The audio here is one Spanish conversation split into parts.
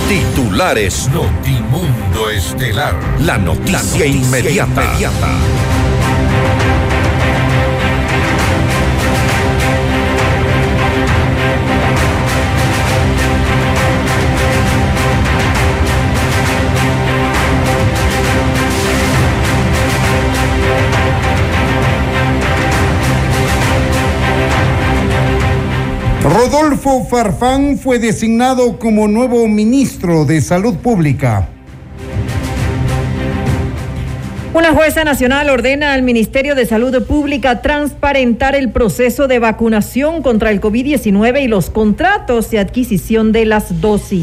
Titulares. Notimundo Estelar. La noticia inmediata. Rodolfo Farfán fue designado como nuevo ministro de Salud Pública. Una jueza nacional ordena al Ministerio de Salud Pública transparentar el proceso de vacunación contra el COVID-19 y los contratos de adquisición de las dosis.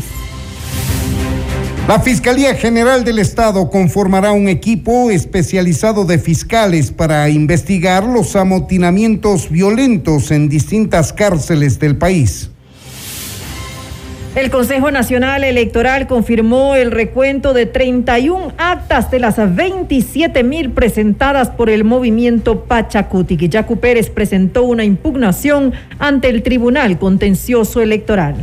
La Fiscalía General del Estado conformará un equipo especializado de fiscales para investigar los amotinamientos violentos en distintas cárceles del país. El Consejo Nacional Electoral confirmó el recuento de 31 actas de las 27,000 presentadas por el movimiento Pachacutic. Yacu Pérez presentó una impugnación ante el Tribunal Contencioso Electoral.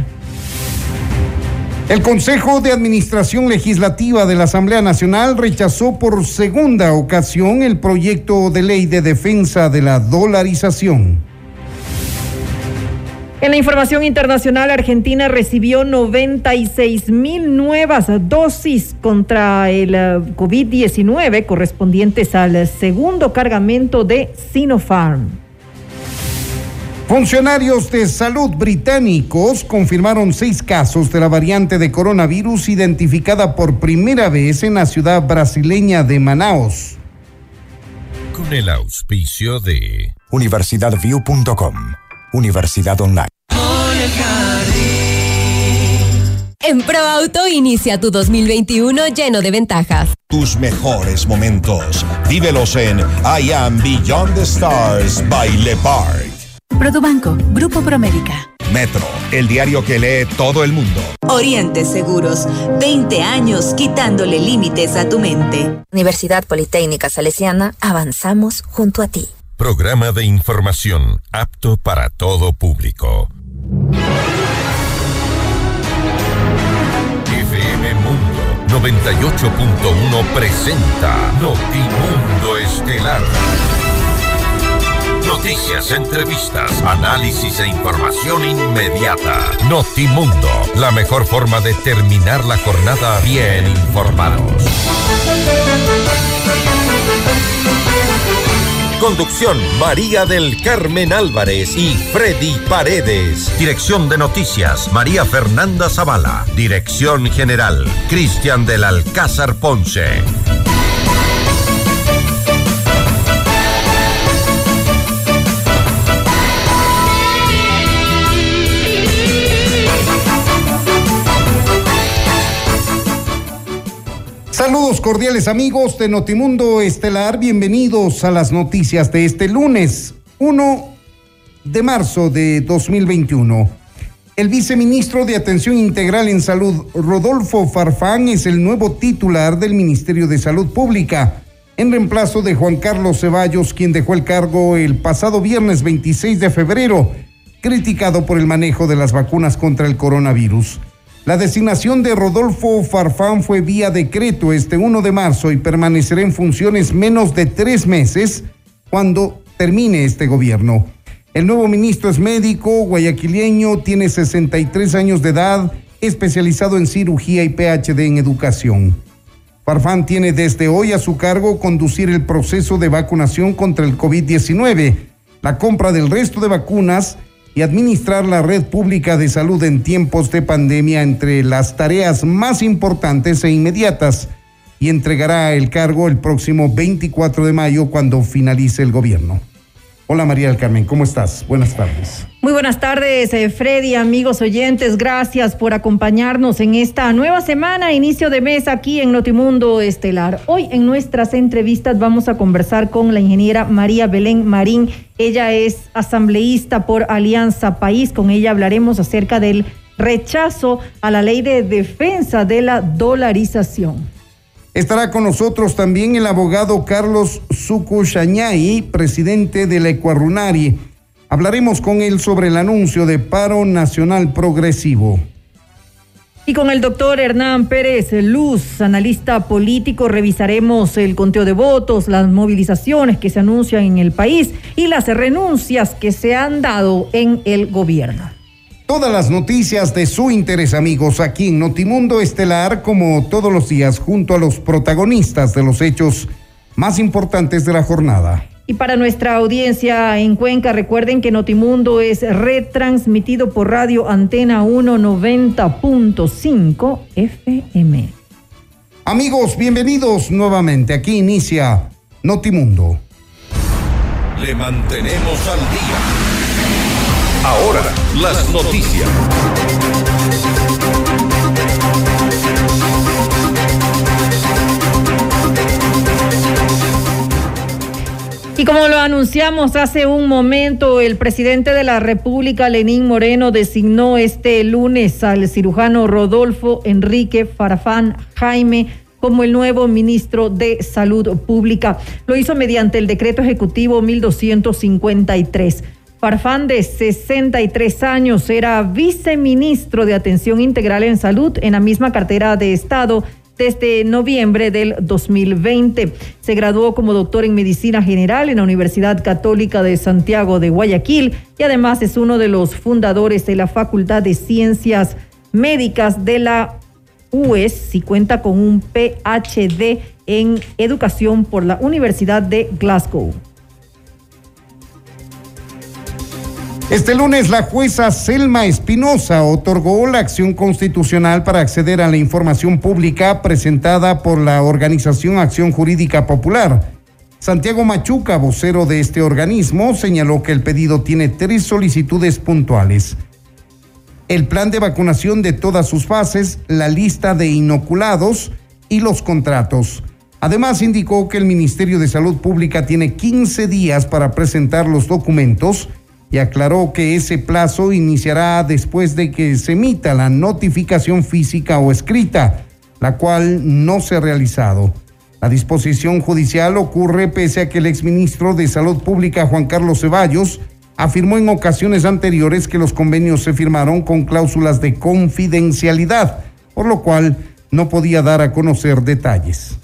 El Consejo de Administración Legislativa de la Asamblea Nacional rechazó por segunda ocasión el proyecto de ley de defensa de la dolarización. En la información internacional, Argentina recibió 96,000 nuevas dosis contra el COVID-19 correspondientes al segundo cargamento de Sinopharm. Funcionarios de salud británicos confirmaron 6 casos de la variante de coronavirus identificada por primera vez en la ciudad brasileña de Manaos. Con el auspicio de universidadview.com, Universidad Online. En ProAuto inicia tu 2021 lleno de ventajas. Tus mejores momentos, vívelos en I Am Beyond the Stars by Le Parc. Produbanco, Grupo Promérica. Metro, el diario que lee todo el mundo. Oriente Seguros, 20 años quitándole límites a tu mente. Universidad Politécnica Salesiana, avanzamos junto a ti. Programa de información apto para todo público. FM Mundo 98.1 presenta Notimundo Estelar. Noticias, entrevistas, análisis e información inmediata. Notimundo, la mejor forma de terminar la jornada bien informados. Conducción, María del Carmen Álvarez y Freddy Paredes. Dirección de Noticias, María Fernanda Zavala. Dirección General, Cristian del Alcázar Ponce. Saludos cordiales amigos de Notimundo Estelar, bienvenidos a las noticias de este lunes 1 de marzo de 2021. El viceministro de Atención Integral en Salud, Rodolfo Farfán, es el nuevo titular del Ministerio de Salud Pública, en reemplazo de Juan Carlos Ceballos, quien dejó el cargo el pasado viernes 26 de febrero, criticado por el manejo de las vacunas contra el coronavirus. La designación de Rodolfo Farfán fue vía decreto este 1 de marzo y permanecerá en funciones menos de 3 meses cuando termine este gobierno. El nuevo ministro es médico, guayaquileño, tiene 63 años de edad, especializado en cirugía y PhD en educación. Farfán tiene desde hoy a su cargo conducir el proceso de vacunación contra el COVID-19, la compra del resto de vacunas y administrar la red pública de salud en tiempos de pandemia, entre las tareas más importantes e inmediatas, y entregará el cargo el próximo 24 de mayo cuando finalice el gobierno. Hola María del Carmen, ¿cómo estás? Buenas tardes. Muy buenas tardes, Freddy, amigos oyentes, gracias por acompañarnos en esta nueva semana, inicio de mes aquí en Notimundo Estelar. Hoy en nuestras entrevistas vamos a conversar con la ingeniera María Belén Marín. Ella es asambleísta por Alianza País. Con ella hablaremos acerca del rechazo a la ley de defensa de la dolarización. Estará con nosotros también el abogado Carlos Sucushañay, presidente de la Ecuarunari. Hablaremos con él sobre el anuncio de paro nacional progresivo. Y con el doctor Hernán Pérez Luz, analista político, revisaremos el conteo de votos, las movilizaciones que se anuncian en el país y las renuncias que se han dado en el gobierno. Todas las noticias de su interés, amigos, aquí en Notimundo Estelar, como todos los días, junto a los protagonistas de los hechos más importantes de la jornada. Y para nuestra audiencia en Cuenca, recuerden que Notimundo es retransmitido por Radio Antena 190.5 FM. Amigos, bienvenidos nuevamente. Aquí inicia Notimundo. Le mantenemos al día. Ahora, las noticias. Y como lo anunciamos hace un momento, el presidente de la República, Lenín Moreno, designó este lunes al cirujano Rodolfo Enrique Farfán Jaime como el nuevo ministro de Salud Pública. Lo hizo mediante el decreto ejecutivo 1253. Farfán, de 63 años, era viceministro de Atención Integral en Salud en la misma cartera de Estado desde noviembre del 2020. Se graduó como doctor en Medicina General en la Universidad Católica de Santiago de Guayaquil y además es uno de los fundadores de la Facultad de Ciencias Médicas de la UES y cuenta con un PhD en Educación por la Universidad de Glasgow. Este lunes, la jueza Selma Espinosa otorgó la acción constitucional para acceder a la información pública presentada por la organización Acción Jurídica Popular. Santiago Machuca, vocero de este organismo, señaló que el pedido tiene 3 solicitudes puntuales: el plan de vacunación de todas sus fases, la lista de inoculados y los contratos. Además, indicó que el Ministerio de Salud Pública tiene 15 días para presentar los documentos y aclaró que ese plazo iniciará después de que se emita la notificación física o escrita, la cual no se ha realizado. La disposición judicial ocurre pese a que el exministro de Salud Pública, Juan Carlos Ceballos, afirmó en ocasiones anteriores que los convenios se firmaron con cláusulas de confidencialidad, por lo cual no podía dar a conocer detalles.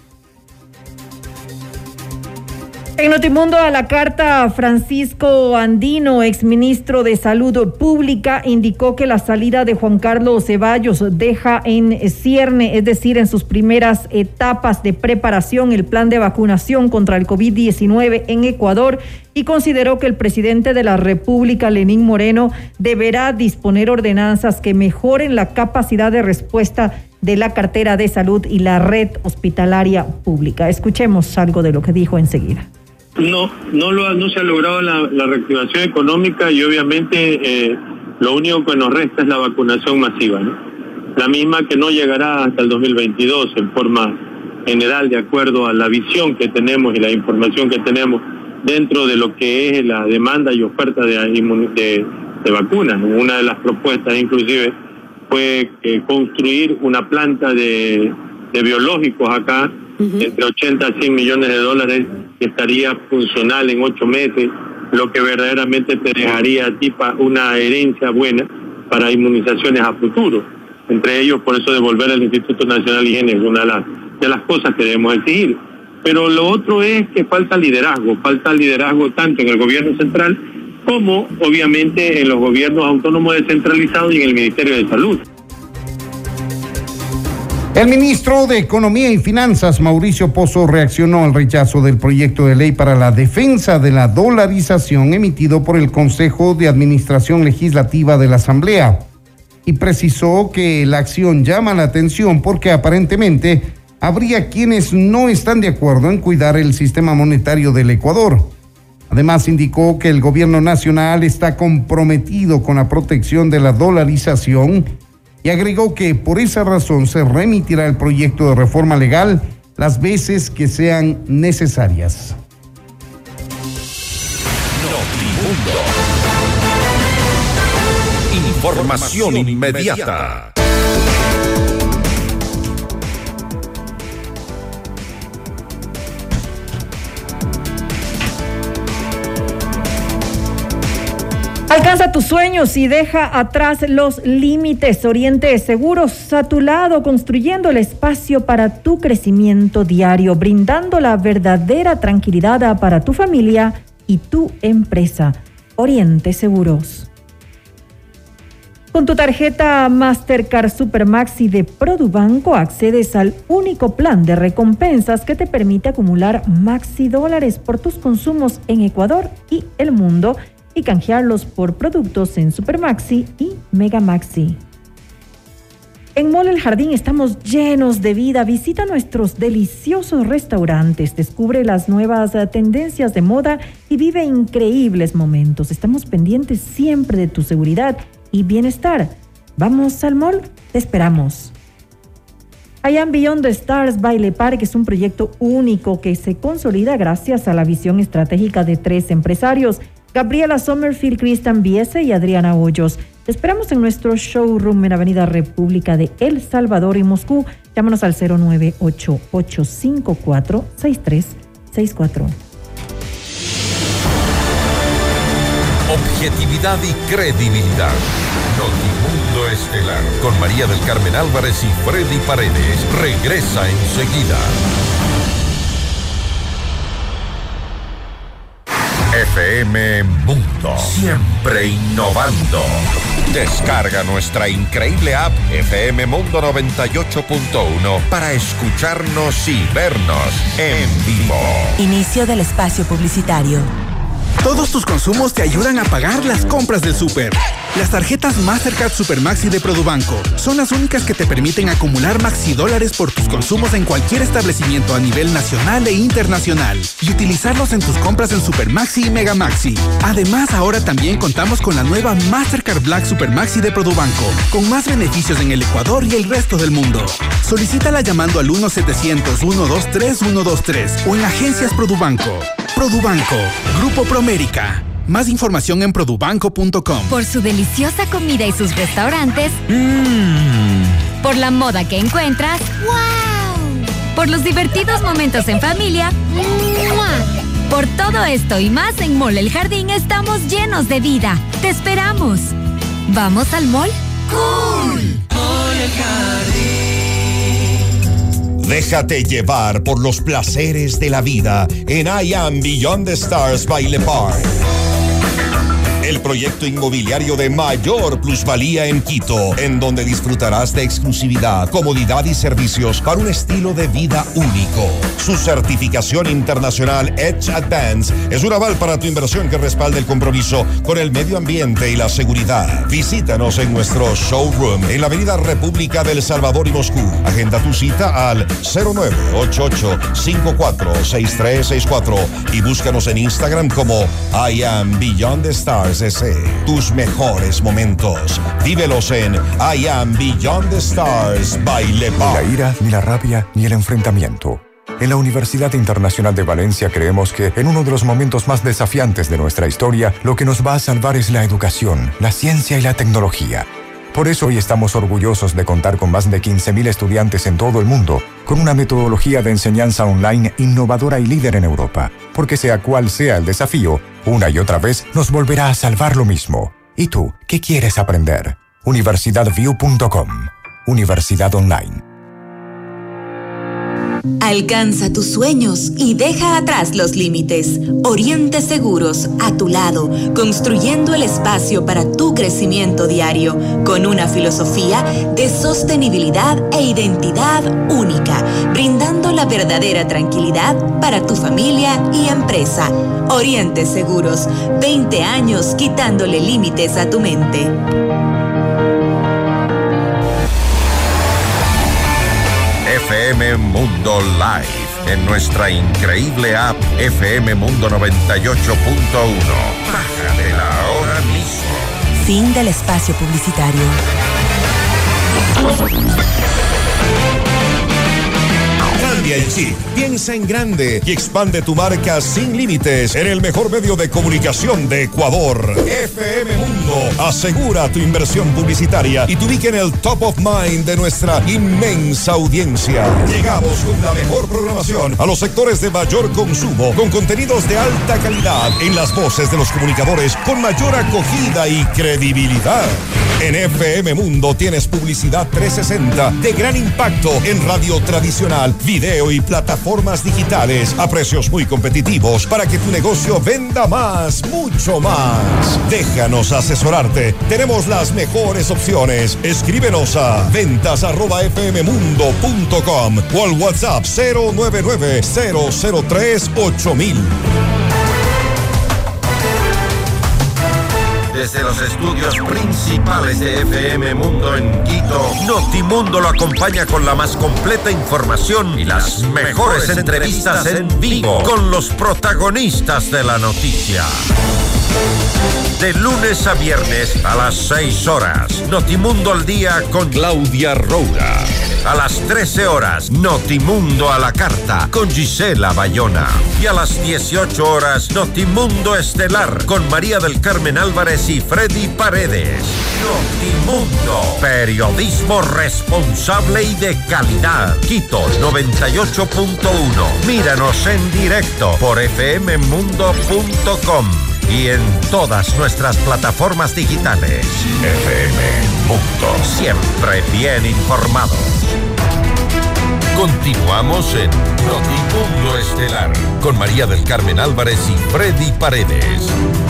En Notimundo a la carta, Francisco Andino, exministro de Salud Pública, indicó que la salida de Juan Carlos Ceballos deja en cierne, es decir, en sus primeras etapas de preparación, el plan de vacunación contra el COVID-19 en Ecuador y consideró que el presidente de la República, Lenín Moreno, deberá disponer ordenanzas que mejoren la capacidad de respuesta de la cartera de salud y la red hospitalaria pública. Escuchemos algo de lo que dijo enseguida. No se ha logrado la reactivación económica y obviamente lo único que nos resta es la vacunación masiva, ¿no? La misma que no llegará hasta el 2022 en forma general, de acuerdo a la visión que tenemos y la información que tenemos dentro de lo que es la demanda y oferta de vacunas, ¿no? Una de las propuestas inclusive fue construir una planta de biológicos acá, entre 80 a 100 millones de dólares, que estaría funcional en 8 meses, lo que verdaderamente te dejaría a ti una herencia buena para inmunizaciones a futuro. Entre ellos, por eso devolver al Instituto Nacional de Higiene es una de las cosas que debemos exigir. Pero lo otro es que falta liderazgo tanto en el gobierno central como obviamente en los gobiernos autónomos descentralizados y en el Ministerio de Salud. El ministro de Economía y Finanzas, Mauricio Pozo, reaccionó al rechazo del proyecto de ley para la defensa de la dolarización emitido por el Consejo de Administración Legislativa de la Asamblea y precisó que la acción llama la atención porque aparentemente habría quienes no están de acuerdo en cuidar el sistema monetario del Ecuador. Además, indicó que el gobierno nacional está comprometido con la protección de la dolarización y agregó que por esa razón se remitirá el proyecto de reforma legal las veces que sean necesarias. Información inmediata. Alcanza tus sueños y deja atrás los límites. Oriente Seguros a tu lado, construyendo el espacio para tu crecimiento diario, brindando la verdadera tranquilidad para tu familia y tu empresa. Oriente Seguros. Con tu tarjeta Mastercard Supermaxi de Produbanco accedes al único plan de recompensas que te permite acumular maxi dólares por tus consumos en Ecuador y el mundo y canjearlos por productos en Supermaxi y Megamaxi. En Mall El Jardín estamos llenos de vida. Visita nuestros deliciosos restaurantes, descubre las nuevas tendencias de moda y vive increíbles momentos. Estamos pendientes siempre de tu seguridad y bienestar. ¿Vamos al mall? Te esperamos. I Am Beyond the Stars by Le Parc es un proyecto único que se consolida gracias a la visión estratégica de 3 empresarios: Gabriela Sommerfield, Cristian Biese y Adriana Hoyos. Te esperamos en nuestro showroom en Avenida República de El Salvador y Moscú. Llámanos al 098-854-6364. Objetividad y credibilidad. Notimundo Estelar con María del Carmen Álvarez y Freddy Paredes regresa enseguida. FM Mundo, siempre innovando. Descarga nuestra increíble app FM Mundo 98.1 para escucharnos y vernos en vivo. Inicio del espacio publicitario. Todos tus consumos te ayudan a pagar las compras del súper. Las tarjetas Mastercard Supermaxi de Produbanco son las únicas que te permiten acumular maxi dólares por tus consumos en cualquier establecimiento a nivel nacional e internacional y utilizarlos en tus compras en Supermaxi y Megamaxi. Además, ahora también contamos con la nueva Mastercard Black Supermaxi de Produbanco, con más beneficios en el Ecuador y el resto del mundo. Solicítala llamando al 1-700-123-123 o en agencias Produbanco. Produbanco, Grupo Promérica. Más información en produbanco.com. Por su deliciosa comida y sus restaurantes. Por la moda que encuentras. ¡Wow! Por los divertidos momentos en familia. Por todo esto y más, en Mall El Jardín estamos llenos de vida. ¡Te esperamos! ¿Vamos al mall? ¡Cool! Mall El Jardín. Déjate llevar por los placeres de la vida en I Am Beyond the Stars by Le Parc. El proyecto inmobiliario de mayor plusvalía en Quito, en donde disfrutarás de exclusividad, comodidad y servicios para un estilo de vida único. Su certificación internacional Edge Advance es un aval para tu inversión que respalda el compromiso con el medio ambiente y la seguridad. Visítanos en nuestro showroom en la Avenida República del Salvador y Moscú. Agenda tu cita al 0988-546364 y búscanos en Instagram como I Am Beyond the Stars. Tus mejores momentos, vívelos en I Am Beyond the Stars by Le Parc. Ni la ira, ni la rabia, ni el enfrentamiento. En la Universidad Internacional de Valencia creemos que en uno de los momentos más desafiantes de nuestra historia, lo que nos va a salvar es la educación, la ciencia y la tecnología. Por eso hoy estamos orgullosos de contar con más de 15.000 estudiantes en todo el mundo, con una metodología de enseñanza online innovadora y líder en Europa. Porque sea cual sea el desafío, una y otra vez nos volverá a salvar lo mismo. ¿Y tú, qué quieres aprender? universidadview.com. Universidad Online. Alcanza tus sueños y deja atrás los límites. Oriente Seguros, a tu lado, construyendo el espacio para tu crecimiento diario, con una filosofía de sostenibilidad e identidad única, brindando la verdadera tranquilidad para tu familia y empresa. Oriente Seguros, 20 años quitándole límites a tu mente. FM Mundo Live en nuestra increíble app FM Mundo 98.1. Bájatela ahora mismo. Fin del espacio publicitario. Cambia el Sí, piensa en grande y expande tu marca sin límites en el mejor medio de comunicación de Ecuador. FM Mundo asegura tu inversión publicitaria y te ubica en el top of mind de nuestra inmensa audiencia. Llegamos con la mejor programación a los sectores de mayor consumo, con contenidos de alta calidad en las voces de los comunicadores con mayor acogida y credibilidad. En FM Mundo tienes publicidad 360 de gran impacto en radio tradicional, video y plataformas digitales a precios muy competitivos para que tu negocio venda más, mucho más. Déjanos asesorarte. Tenemos las mejores opciones. Escríbenos a ventas@fmmundo.com o al WhatsApp 099-003-8000. Desde los estudios principales de FM Mundo en Quito, Notimundo lo acompaña con la más completa información y las mejores entrevistas en vivo con los protagonistas de la noticia. De lunes a viernes a las 6 horas, Notimundo al día con Claudia Roura. A las 13 horas, Notimundo a la carta con Gisela Bayona. Y a las 18 horas, Notimundo Estelar con María del Carmen Álvarez y Freddy Paredes. Notimundo, periodismo responsable y de calidad. Quito 98.1. Míranos en directo por fmmundo.com y en todas nuestras plataformas digitales. FM Mundo, siempre bien informados. Continuamos en Notimundo Estelar con María del Carmen Álvarez y Freddy Paredes.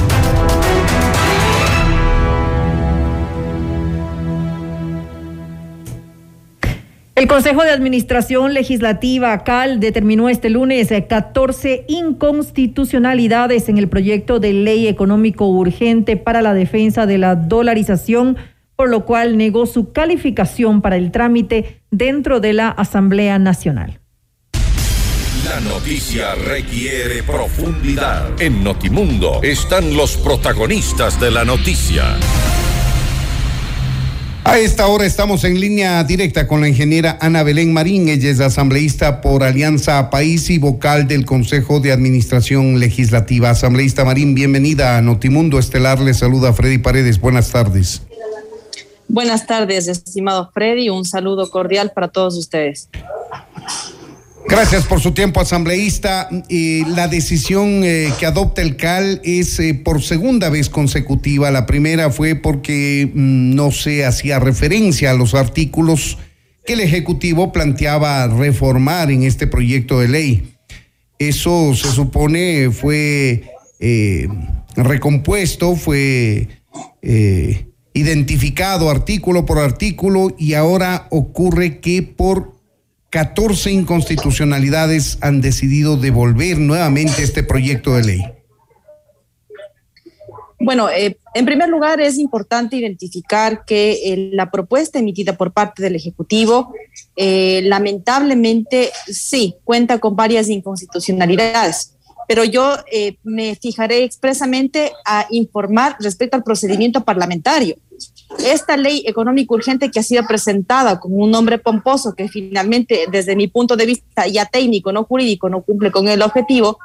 El Consejo de Administración Legislativa, CAL, determinó este lunes 14 inconstitucionalidades en el proyecto de ley económico urgente para la defensa de la dolarización, por lo cual negó su calificación para el trámite dentro de la Asamblea Nacional. La noticia requiere profundidad. En Notimundo están los protagonistas de la noticia. A esta hora estamos en línea directa con la ingeniera Ana Belén Marín. Ella es asambleísta por Alianza País y vocal del Consejo de Administración Legislativa. Asambleísta Marín, bienvenida a Notimundo Estelar. Le saluda Freddy Paredes. Buenas tardes. Buenas tardes, estimado Freddy. Un saludo cordial para todos ustedes. Gracias por su tiempo, asambleísta. La decisión que adopta el CAL es por segunda vez consecutiva. La primera fue porque no se hacía referencia a los artículos que el Ejecutivo planteaba reformar en este proyecto de ley. Eso se supone fue recompuesto, fue identificado artículo por artículo, y ahora ocurre que por 14 inconstitucionalidades han decidido devolver nuevamente este proyecto de ley. Bueno, en primer lugar es importante identificar que la propuesta emitida por parte del Ejecutivo lamentablemente sí cuenta con varias inconstitucionalidades, pero yo me fijaré expresamente a informar respecto al procedimiento parlamentario. Esta ley económica urgente que ha sido presentada con un nombre pomposo que finalmente, desde mi punto de vista ya técnico, no jurídico, no cumple con el objetivo,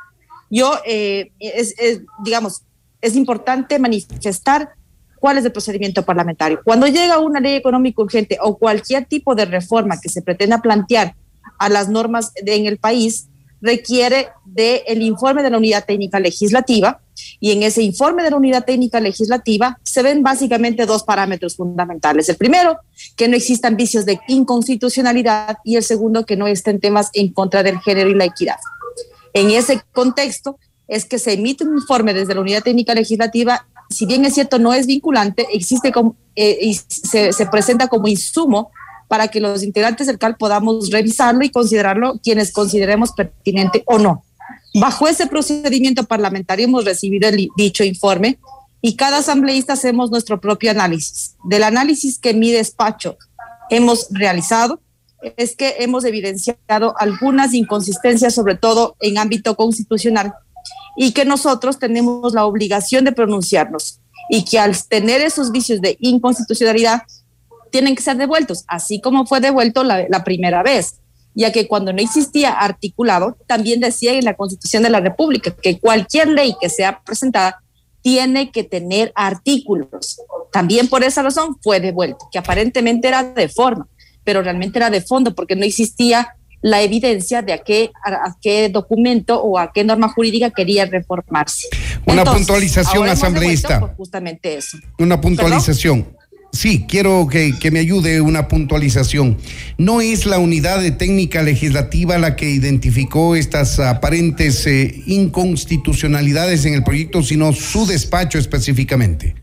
es importante manifestar cuál es el procedimiento parlamentario. Cuando llega una ley económica urgente o cualquier tipo de reforma que se pretenda plantear a las normas en el país, requiere del informe de la Unidad Técnica Legislativa, y en ese informe de la Unidad Técnica Legislativa se ven básicamente dos parámetros fundamentales. El primero, que no existan vicios de inconstitucionalidad, y el segundo, que no estén temas en contra del género y la equidad. En ese contexto es que se emite un informe desde la Unidad Técnica Legislativa. Si bien es cierto no es vinculante, existe y se presenta como insumo para que los integrantes del CAL podamos revisarlo y considerarlo quienes consideremos pertinente o no. Bajo ese procedimiento parlamentario hemos recibido dicho informe y cada asambleísta hacemos nuestro propio análisis. Del análisis que mi despacho hemos realizado es que hemos evidenciado algunas inconsistencias, sobre todo en ámbito constitucional, y que nosotros tenemos la obligación de pronunciarnos, y que al tener esos vicios de inconstitucionalidad tienen que ser devueltos, así como fue devuelto la primera vez. ya que cuando no existía articulado, también decía en la Constitución de la República que cualquier ley que sea presentada tiene que tener artículos. También por esa razón fue devuelto, que aparentemente era de forma, pero realmente era de fondo, porque no existía la evidencia de a qué documento o a qué norma jurídica quería reformarse. Una puntualización, asambleísta. Por justamente eso. Una puntualización. ¿Perdón? Sí, quiero que me ayude una puntualización. No es la unidad de técnica legislativa la que identificó estas aparentes inconstitucionalidades en el proyecto, sino su despacho específicamente.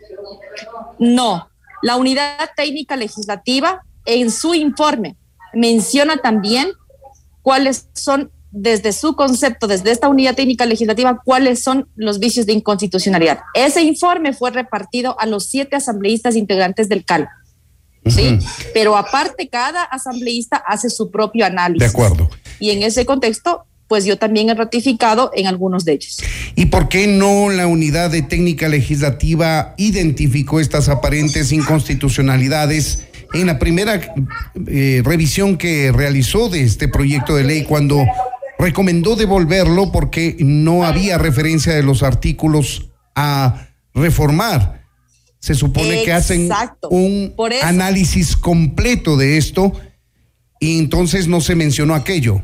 No, la unidad técnica legislativa en su informe menciona también cuáles son, desde su concepto, desde esta unidad técnica legislativa, cuáles son los vicios de inconstitucionalidad. Ese informe fue repartido a los 7 asambleístas integrantes del CAL, ¿sí? Pero aparte, cada asambleísta hace su propio análisis. De acuerdo. Y en ese contexto, pues yo también he ratificado en algunos de ellos. ¿Y por qué no la unidad de técnica legislativa identificó estas aparentes inconstitucionalidades en la primera revisión que realizó de este proyecto de ley, cuando recomendó devolverlo porque no había referencia de los artículos a reformar? Se supone que hacen un análisis completo de esto y entonces no se mencionó aquello.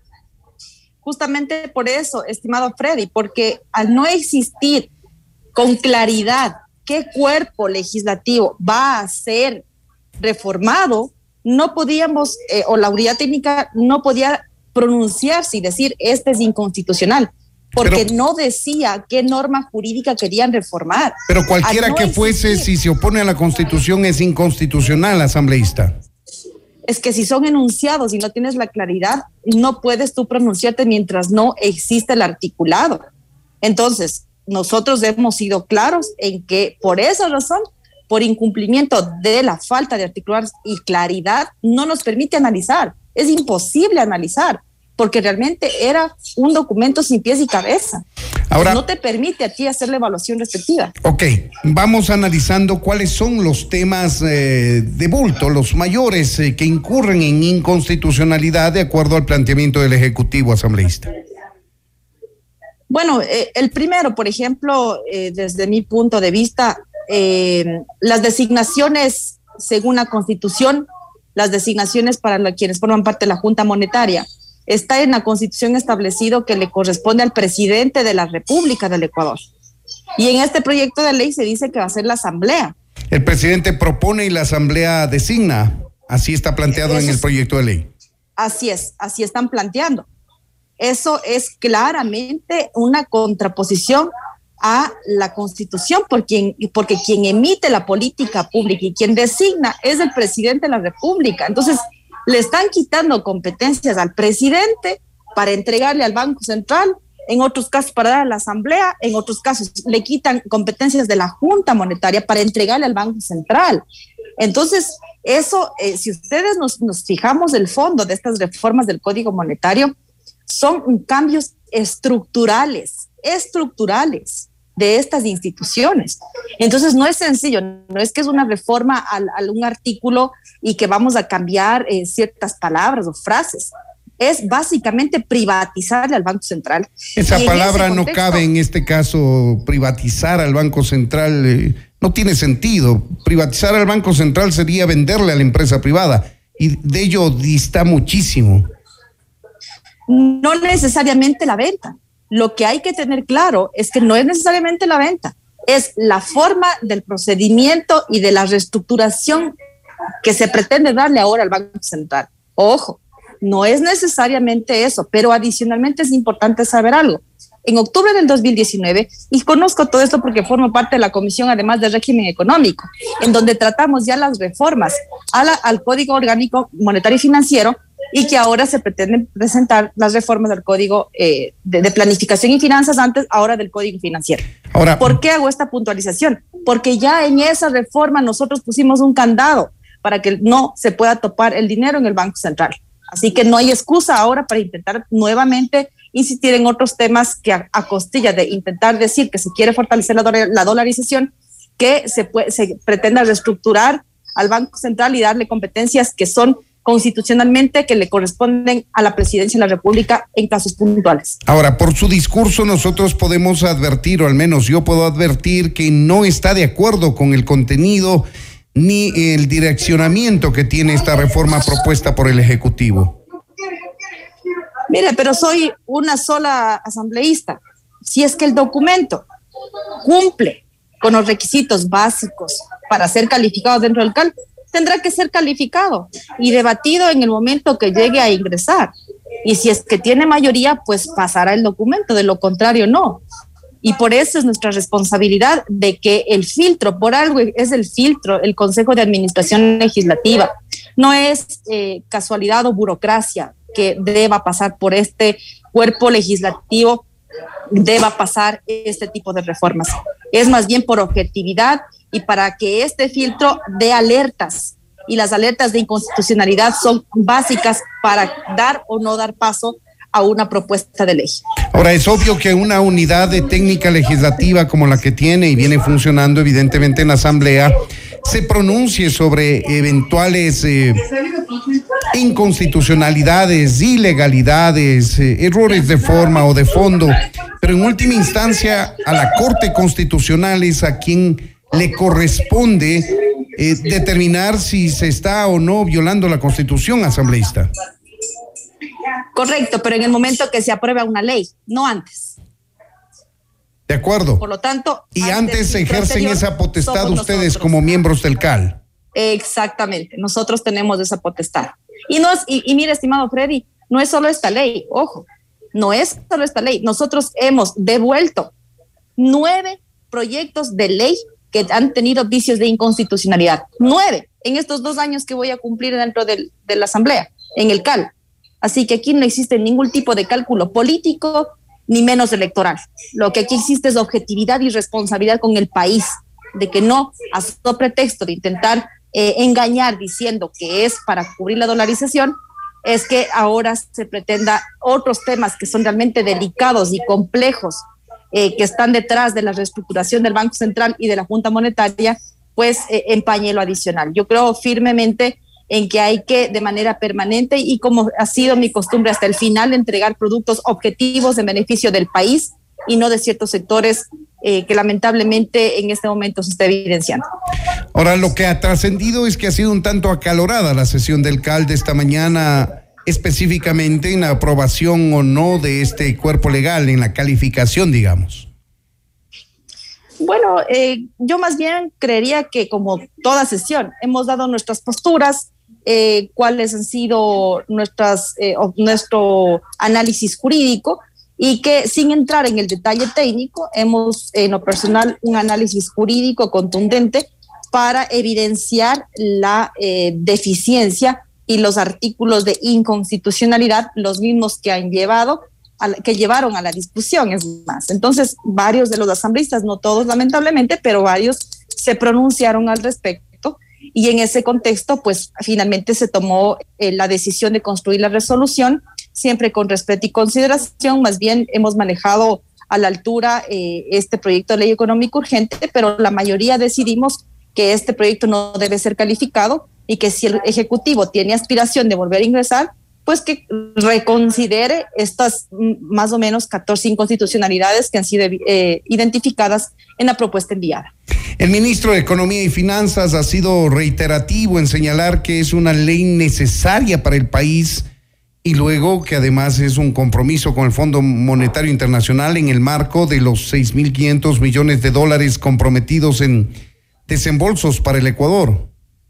Justamente por eso, estimado Freddy, porque al no existir con claridad qué cuerpo legislativo va a ser reformado, no podíamos, o la unidad técnica no podía pronunciarse y decir este es inconstitucional, porque no decía qué norma jurídica querían reformar. Pero cualquiera que fuese, si se opone a la Constitución, es inconstitucional, asambleísta. Es que si son enunciados y no tienes la claridad, no puedes tú pronunciarte mientras no existe el articulado. Entonces, nosotros hemos sido claros en que por esa razón, por incumplimiento de la falta de articular y claridad, no nos permite analizar. Es imposible analizar, porque realmente era un documento sin pies y cabeza. Ahora, no te permite a ti hacer la evaluación respectiva. Ok, vamos analizando cuáles son los temas de bulto, los mayores que incurren en inconstitucionalidad de acuerdo al planteamiento del Ejecutivo, asambleísta. Bueno, el primero, por ejemplo, desde mi punto de vista, las designaciones según la Constitución, las designaciones para quienes forman parte de la Junta Monetaria, está en la Constitución establecido que le corresponde al presidente de la República del Ecuador. Y en este proyecto de ley se dice que va a ser la Asamblea. El presidente propone y la Asamblea designa. Así está planteado en el proyecto de ley. Así es, así están planteando. Eso es claramente una contraposición a la Constitución, porque quien emite la política pública y quien designa es el presidente de la República. Entonces, le están quitando competencias al presidente para entregarle al Banco Central, en otros casos para dar a la Asamblea, en otros casos le quitan competencias de la Junta Monetaria para entregarle al Banco Central. Entonces, eso, si ustedes nos fijamos el fondo de estas reformas del Código Monetario, son cambios estructurales de estas instituciones. Entonces no es sencillo, no es que es una reforma a un artículo y que vamos a cambiar ciertas palabras o frases. Es básicamente privatizarle al Banco Central. Esa palabra no cabe en este caso, privatizar al Banco Central, no tiene sentido. Privatizar al Banco Central sería venderle a la empresa privada y de ello dista muchísimo. No necesariamente la venta. Lo que hay que tener claro es que no es necesariamente la venta, es la forma del procedimiento y de la reestructuración que se pretende darle ahora al Banco Central. Ojo, no es necesariamente eso, pero adicionalmente es importante saber algo. En octubre del 2019, y conozco todo esto porque formo parte de la Comisión, además del régimen económico, en donde tratamos ya las reformas al Código Orgánico Monetario y Financiero, y que ahora se pretenden presentar las reformas del Código de Planificación y Finanzas ahora del Código Financiero. Ahora, ¿por qué hago esta puntualización? Porque ya en esa reforma nosotros pusimos un candado para que no se pueda topar el dinero en el Banco Central. Así que no hay excusa ahora para intentar nuevamente insistir en otros temas que a costilla de intentar decir que se quiere fortalecer la dolarización, que se pretenda reestructurar al Banco Central y darle competencias que son constitucionalmente que le corresponden a la Presidencia de la República en casos puntuales. Ahora, por su discurso nosotros podemos advertir, o al menos yo puedo advertir, que no está de acuerdo con el contenido ni el direccionamiento que tiene esta reforma propuesta por el Ejecutivo. Mire, pero soy una sola asambleísta. Si es que el documento cumple con los requisitos básicos para ser calificado dentro del CAL, tendrá que ser calificado y debatido en el momento que llegue a ingresar. Y si es que tiene mayoría, pues pasará el documento, de lo contrario no. Y por eso es nuestra responsabilidad de que el filtro, por algo es el filtro, el Consejo de Administración Legislativa, no es casualidad o burocracia que deba pasar por este cuerpo legislativo, deba pasar este tipo de reformas. Es más bien por objetividad y para que este filtro dé alertas, y las alertas de inconstitucionalidad son básicas para dar o no dar paso a una propuesta de ley. Ahora, es obvio que una unidad de técnica legislativa como la que tiene y viene funcionando evidentemente en la Asamblea se pronuncie sobre eventuales inconstitucionalidades, ilegalidades, errores de forma o de fondo, pero en última instancia a la Corte Constitucional es a quien le corresponde determinar si se está o no violando la Constitución, asambleísta. Correcto, pero en el momento que se aprueba una ley, no antes. De acuerdo. Por lo tanto, y antes ejercen esa potestad ustedes nosotros, como miembros del CAL. Exactamente, nosotros tenemos esa potestad. Y mire, estimado Freddy, no es solo esta ley, ojo, no es solo esta ley. Nosotros hemos devuelto 9 proyectos de ley que han tenido vicios de inconstitucionalidad. 9 en estos 2 años que voy a cumplir dentro de la Asamblea, en el CAL. Así que aquí no existe ningún tipo de cálculo político, ni menos electoral. Lo que aquí existe es objetividad y responsabilidad con el país, de que no, a pretexto de intentar engañar diciendo que es para cubrir la dolarización, es que ahora se pretenda otros temas que son realmente delicados y complejos, que están detrás de la reestructuración del Banco Central y de la Junta Monetaria, pues empañe lo adicional. Yo creo firmemente en que hay que, de manera permanente y como ha sido mi costumbre hasta el final, entregar productos objetivos en beneficio del país y no de ciertos sectores que lamentablemente en este momento se está evidenciando. Ahora, lo que ha trascendido es que ha sido un tanto acalorada la sesión del CAL de esta mañana, específicamente en la aprobación o no de este cuerpo legal, en la calificación, digamos. Bueno, yo más bien creería que como toda sesión hemos dado nuestras posturas, cuáles han sido nuestro análisis jurídico y que sin entrar en el detalle técnico hemos en lo personal un análisis jurídico contundente para evidenciar la deficiencia y los artículos de inconstitucionalidad, los mismos que llevaron a la discusión, es más. Entonces, varios de los asambleístas, no todos lamentablemente, pero varios se pronunciaron al respecto y en ese contexto, pues finalmente se tomó la decisión de construir la resolución, siempre con respeto y consideración. Más bien hemos manejado a la altura este proyecto de ley económica urgente, pero la mayoría decidimos que este proyecto no debe ser calificado y que si el Ejecutivo tiene aspiración de volver a ingresar, pues que reconsidere estas más o menos 14 inconstitucionalidades que han sido identificadas en la propuesta enviada. El ministro de Economía y Finanzas ha sido reiterativo en señalar que es una ley necesaria para el país y luego que además es un compromiso con el Fondo Monetario Internacional en el marco de los 6.500 millones de dólares comprometidos en desembolsos para el Ecuador.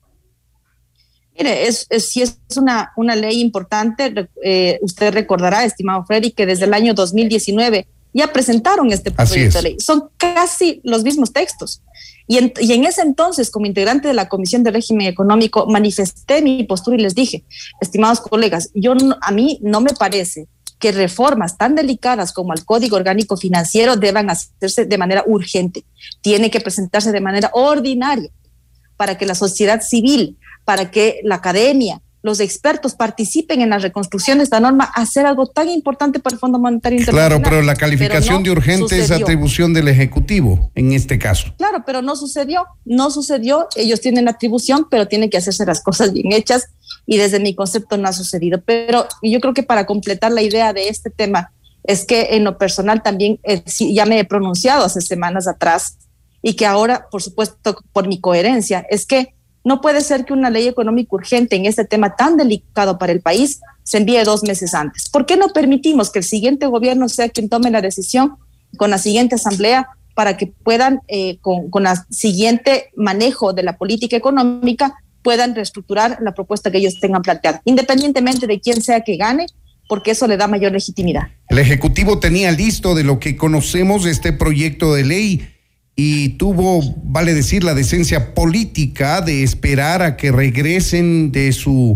Mire, sí es una ley importante. Usted recordará, estimado Freddy, que desde el año 2019 ya presentaron este proyecto de ley. Son casi los mismos textos. Y en ese entonces, como integrante de la Comisión de Régimen Económico, manifesté mi postura y les dije, estimados colegas, a mí no me parece que reformas tan delicadas como el Código Orgánico Financiero deban hacerse de manera urgente. Tiene que presentarse de manera ordinaria para que la sociedad civil, para que la academia, los expertos participen en la reconstrucción de esta norma, hacer algo tan importante para el Fondo Monetario Internacional. Claro, pero la calificación de urgente es atribución del Ejecutivo, en este caso. Claro, pero no sucedió. Ellos tienen la atribución, pero tienen que hacerse las cosas bien hechas y desde mi concepto no ha sucedido. Pero yo creo que para completar la idea de este tema es que en lo personal también ya me he pronunciado hace semanas atrás y que ahora, por supuesto, por mi coherencia, es que no puede ser que una ley económica urgente en este tema tan delicado para el país se envíe 2 meses antes. ¿Por qué no permitimos que el siguiente gobierno sea quien tome la decisión con la siguiente asamblea para que puedan, con el siguiente manejo de la política económica, puedan reestructurar la propuesta que ellos tengan planteada, independientemente de quién sea que gane, porque eso le da mayor legitimidad? El Ejecutivo tenía listo, de lo que conocemos, este proyecto de ley y tuvo, vale decir, la decencia política de esperar a que regresen de su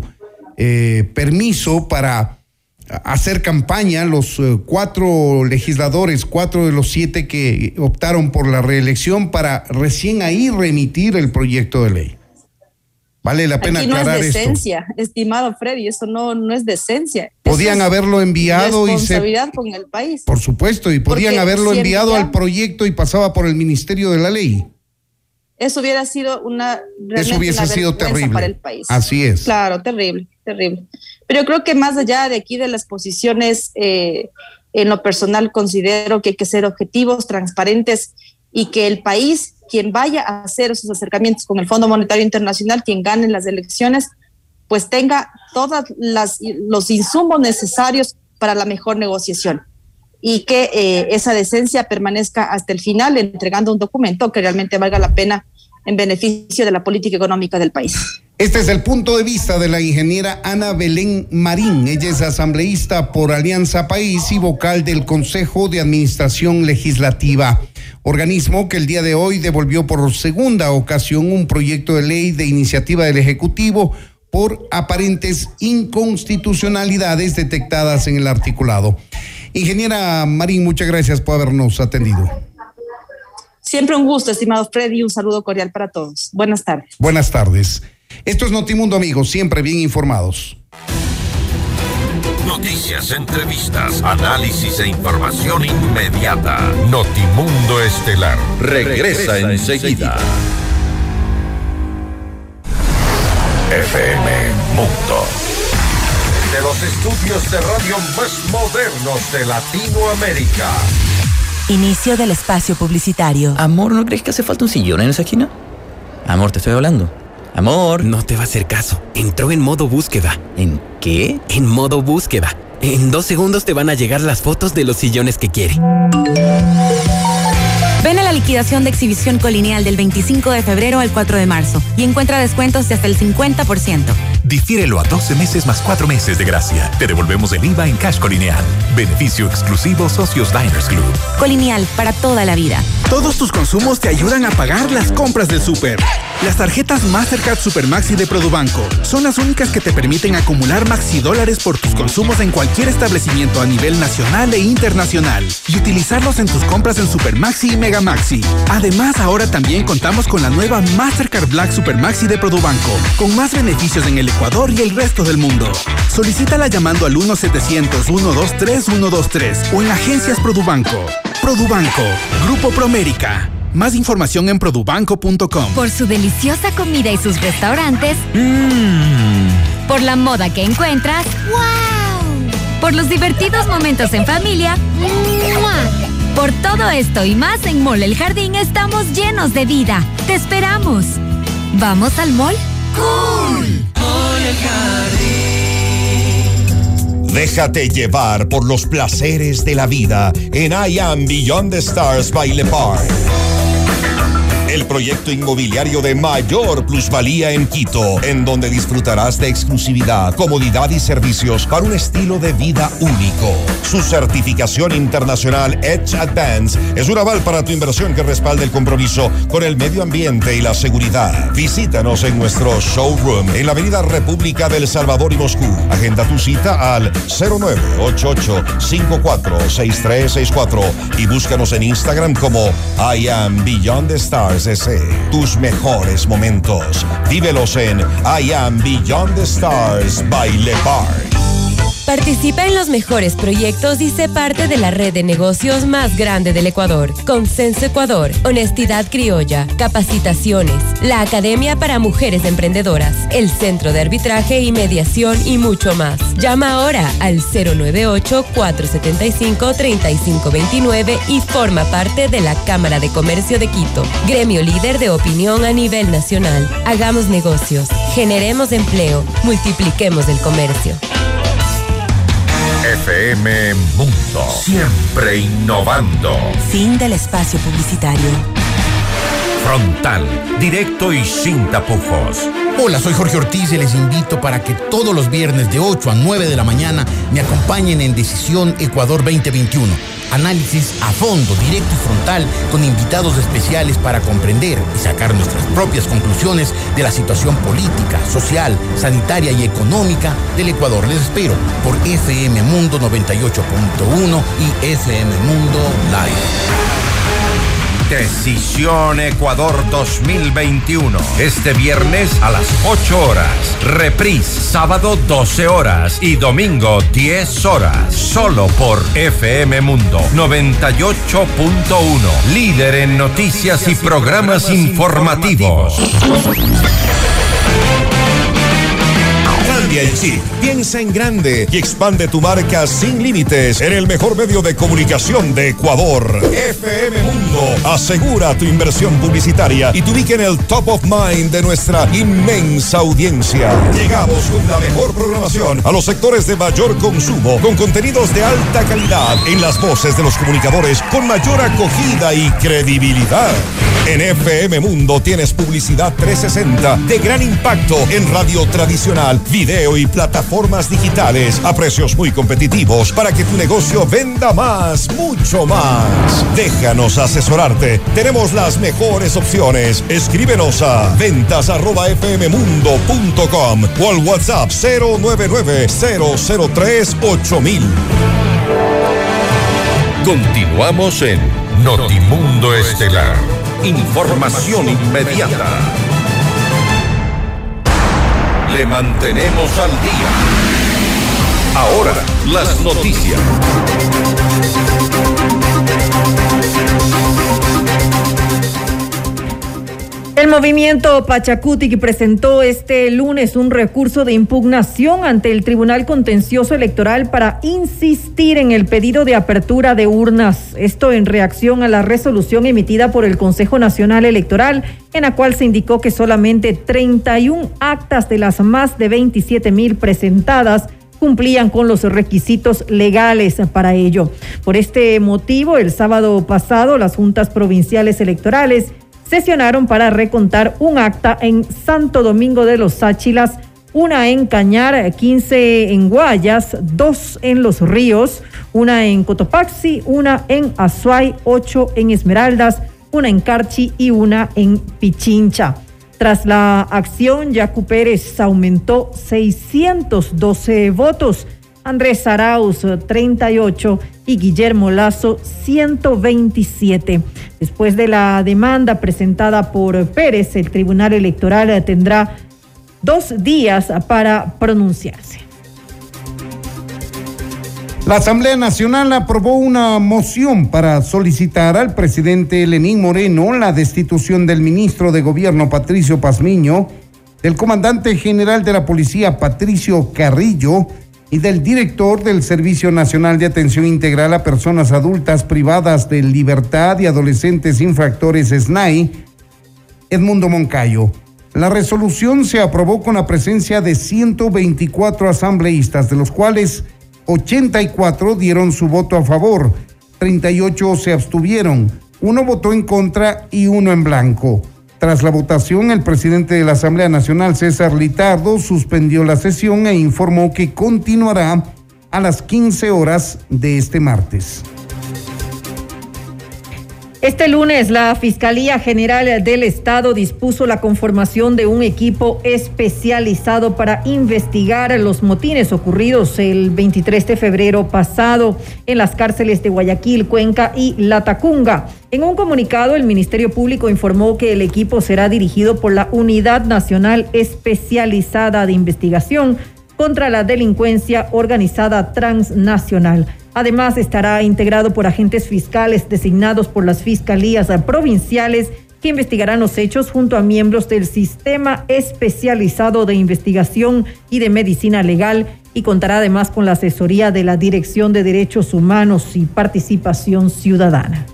permiso para hacer campaña los 4 legisladores, 4 de los 7 que optaron por la reelección, para recién ahí remitir el proyecto de ley. Vale la pena aclarar esto. No es decencia, estimado Freddy, eso no es decencia. Podían haberlo enviado responsabilidad con el país. Por supuesto, y podían haberlo enviado al proyecto y pasaba por el Ministerio de la Ley. Eso hubiera sido terrible para el país. Así es. Claro, terrible. Pero yo creo que más allá de aquí de las posiciones, en lo personal considero que hay que ser objetivos, transparentes, y que el país, quien vaya a hacer esos acercamientos con el Fondo Monetario Internacional, quien gane las elecciones, pues tenga todos los insumos necesarios para la mejor negociación, y que esa decencia permanezca hasta el final, entregando un documento que realmente valga la pena en beneficio de la política económica del país. Este es el punto de vista de la ingeniera Ana Belén Marín. Ella es asambleísta por Alianza País y vocal del Consejo de Administración Legislativa, organismo que el día de hoy devolvió por segunda ocasión un proyecto de ley de iniciativa del Ejecutivo por aparentes inconstitucionalidades detectadas en el articulado. Ingeniera Marín, muchas gracias por habernos atendido. Siempre un gusto, estimado Freddy, un saludo cordial para todos. Buenas tardes. Buenas tardes. Esto es Notimundo, amigos, siempre bien informados. Noticias, entrevistas, análisis e información inmediata. Notimundo Estelar regresa enseguida. FM Mundo. De los estudios de radio más modernos de Latinoamérica. Inicio del espacio publicitario. Amor, ¿no crees que hace falta un sillón en esa esquina? Amor, te estoy hablando. Amor. No te va a hacer caso. Entró en modo búsqueda. ¿En qué? En modo búsqueda. En 2 segundos te van a llegar las fotos de los sillones que quiere. Ven a la liquidación de exhibición Colineal del 25 de febrero al 4 de marzo y encuentra descuentos de hasta el 50%. Difiérelo a 12 meses más 4 meses de gracia. Te devolvemos el IVA en Cash Colineal. Beneficio exclusivo Socios Diners Club. Colineal, para toda la vida. Todos tus consumos te ayudan a pagar las compras del súper. Las tarjetas Mastercard Supermaxi de Produbanco son las únicas que te permiten acumular maxi dólares por tus consumos en cualquier establecimiento a nivel nacional e internacional y utilizarlos en tus compras en Supermaxi y Megamaxi. Además, ahora también contamos con la nueva Mastercard Black Supermaxi de Produbanco, con más beneficios en el Ecuador y el resto del mundo. Solicítala llamando al 1-700-123-123 o en agencias Produbanco. Produbanco, Grupo Promérica. Más información en produbanco.com. Por su deliciosa comida y sus restaurantes. Por la moda que encuentras. ¡Wow! Por los divertidos momentos en familia. Por todo esto y más, en Mall El Jardín estamos llenos de vida. ¡Te esperamos! ¿Vamos al mall? ¡Cool! Mall El Jardín. Déjate llevar por los placeres de la vida en I Am Beyond the Stars by Le Parc. El proyecto inmobiliario de mayor plusvalía en Quito, en donde disfrutarás de exclusividad, comodidad y servicios para un estilo de vida único. Su certificación internacional Edge Advance es un aval para tu inversión que respalda el compromiso con el medio ambiente y la seguridad. Visítanos en nuestro showroom en la avenida República del Salvador y Moscú. Agenda tu cita al 0988-546364 y búscanos en Instagram como I Am Beyond the Stars. Tus mejores momentos, vívelos en I Am Beyond the Stars by Le Parc. Participa en los mejores proyectos y sé parte de la red de negocios más grande del Ecuador. Consenso Ecuador, Honestidad Criolla, Capacitaciones, la Academia para Mujeres Emprendedoras, el Centro de Arbitraje y Mediación y mucho más. Llama ahora al 098-475-3529 y forma parte de la Cámara de Comercio de Quito, gremio líder de opinión a nivel nacional. Hagamos negocios, generemos empleo, multipliquemos el comercio. FM Mundo, siempre innovando. Fin del espacio publicitario. Frontal, directo y sin tapujos. Hola, soy Jorge Ortiz y les invito para que todos los viernes de 8 a 9 de la mañana me acompañen en Decisión Ecuador 2021. Análisis a fondo, directo y frontal, con invitados especiales para comprender y sacar nuestras propias conclusiones de la situación política, social, sanitaria y económica del Ecuador. Les espero por FM Mundo 98.1 y FM Mundo Live. Decisión Ecuador 2021. Este viernes a las 8 horas. Reprise sábado 12 horas y domingo 10 horas. Solo por FM Mundo 98.1. Líder en noticias y programas informativos. Cambia el chip, piensa en grande y expande tu marca sin límites en el mejor medio de comunicación de Ecuador. FM Mundo asegura tu inversión publicitaria y te ubica en el top of mind de nuestra inmensa audiencia. Llegamos con la mejor programación a los sectores de mayor consumo, con contenidos de alta calidad en las voces de los comunicadores con mayor acogida y credibilidad. En FM Mundo tienes publicidad 360 de gran impacto en radio tradicional, video y plataformas digitales a precios muy competitivos para que tu negocio venda más, mucho más. Déjanos asesorarte. Tenemos las mejores opciones. Escríbenos a ventas@fmmundo.com o al WhatsApp 099-003-8000. Continuamos en Notimundo Estelar. Información inmediata. Le mantenemos al día. Ahora, las noticias. El movimiento Pachacutic presentó este lunes un recurso de impugnación ante el Tribunal Contencioso Electoral para insistir en el pedido de apertura de urnas. Esto en reacción a la resolución emitida por el Consejo Nacional Electoral, en la cual se indicó que solamente 31 actas de las más de 27,000 presentadas cumplían con los requisitos legales para ello. Por este motivo, el sábado pasado, las juntas provinciales electorales sesionaron para recontar un acta en Santo Domingo de los Sáchilas, una en Cañar, 15 en Guayas, 2 en Los Ríos, una en Cotopaxi, una en Azuay, 8 en Esmeraldas, una en Carchi y una en Pichincha. Tras la acción, Yacu Pérez aumentó 612 votos, Andrés Arauz 38 y Guillermo Lazo 127. Después de la demanda presentada por Pérez, el Tribunal Electoral tendrá 2 días para pronunciarse. La Asamblea Nacional aprobó una moción para solicitar al presidente Lenín Moreno la destitución del ministro de Gobierno Patricio Pazmiño, del comandante general de la Policía Patricio Carrillo y del director del Servicio Nacional de Atención Integral a Personas Adultas Privadas de Libertad y Adolescentes Infractores SNAI, Edmundo Moncayo. La resolución se aprobó con la presencia de 124 asambleístas, de los cuales 84 dieron su voto a favor, 38 se abstuvieron, 1 votó en contra y 1 en blanco. Tras la votación, el presidente de la Asamblea Nacional, César Litardo, suspendió la sesión e informó que continuará a las 15 horas de este martes. Este lunes, la Fiscalía General del Estado dispuso la conformación de un equipo especializado para investigar los motines ocurridos el 23 de febrero pasado en las cárceles de Guayaquil, Cuenca y Latacunga. En un comunicado, el Ministerio Público informó que el equipo será dirigido por la Unidad Nacional Especializada de Investigación, contra la delincuencia organizada transnacional. Además, estará integrado por agentes fiscales designados por las fiscalías provinciales que investigarán los hechos junto a miembros del Sistema Especializado de Investigación y de Medicina Legal, y contará además con la asesoría de la Dirección de Derechos Humanos y Participación Ciudadana.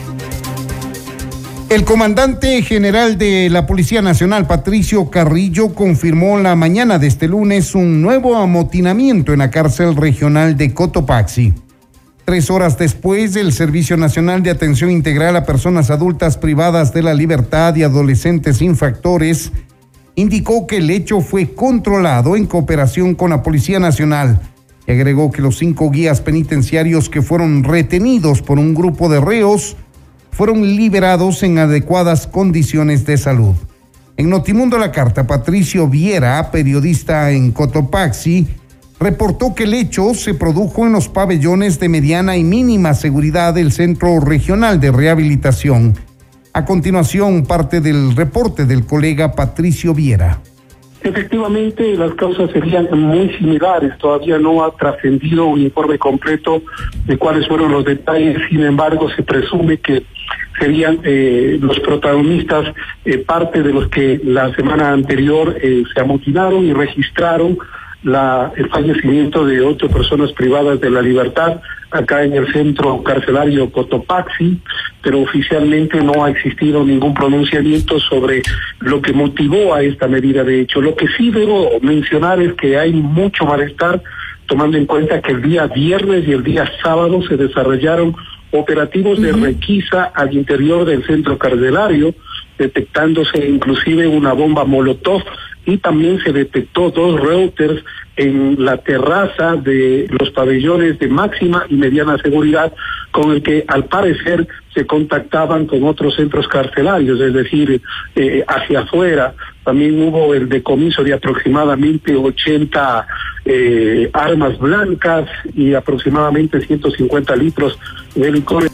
El comandante general de la Policía Nacional, Patricio Carrillo, confirmó la mañana de este lunes un nuevo amotinamiento en la cárcel regional de Cotopaxi. 3 horas después, el Servicio Nacional de Atención Integral a Personas Adultas Privadas de la Libertad y Adolescentes Infractores indicó que el hecho fue controlado en cooperación con la Policía Nacional y agregó que los 5 guías penitenciarios que fueron retenidos por un grupo de reos fueron liberados en adecuadas condiciones de salud. En Notimundo La Carta, Patricio Viera, periodista en Cotopaxi, reportó que el hecho se produjo en los pabellones de mediana y mínima seguridad del Centro Regional de Rehabilitación. A continuación, parte del reporte del colega Patricio Viera. Efectivamente, las causas serían muy similares. Todavía no ha trascendido un informe completo de cuáles fueron los detalles. Sin embargo, se presume que serían los protagonistas, parte de los que la semana anterior se amotinaron y registraron el fallecimiento de 8 personas privadas de la libertad acá en el centro carcelario Cotopaxi, pero oficialmente no ha existido ningún pronunciamiento sobre lo que motivó a esta medida de hecho. Lo que sí debo mencionar es que hay mucho malestar, tomando en cuenta que el día viernes y el día sábado se desarrollaron operativos de requisa al interior del centro carcelario, detectándose inclusive una bomba molotov, y también se detectó 2 routers en la terraza de los pabellones de máxima y mediana seguridad, con el que al parecer se contactaban con otros centros carcelarios, es decir, hacia afuera. También hubo el decomiso de aproximadamente 80 armas blancas y aproximadamente 150 litros de licor.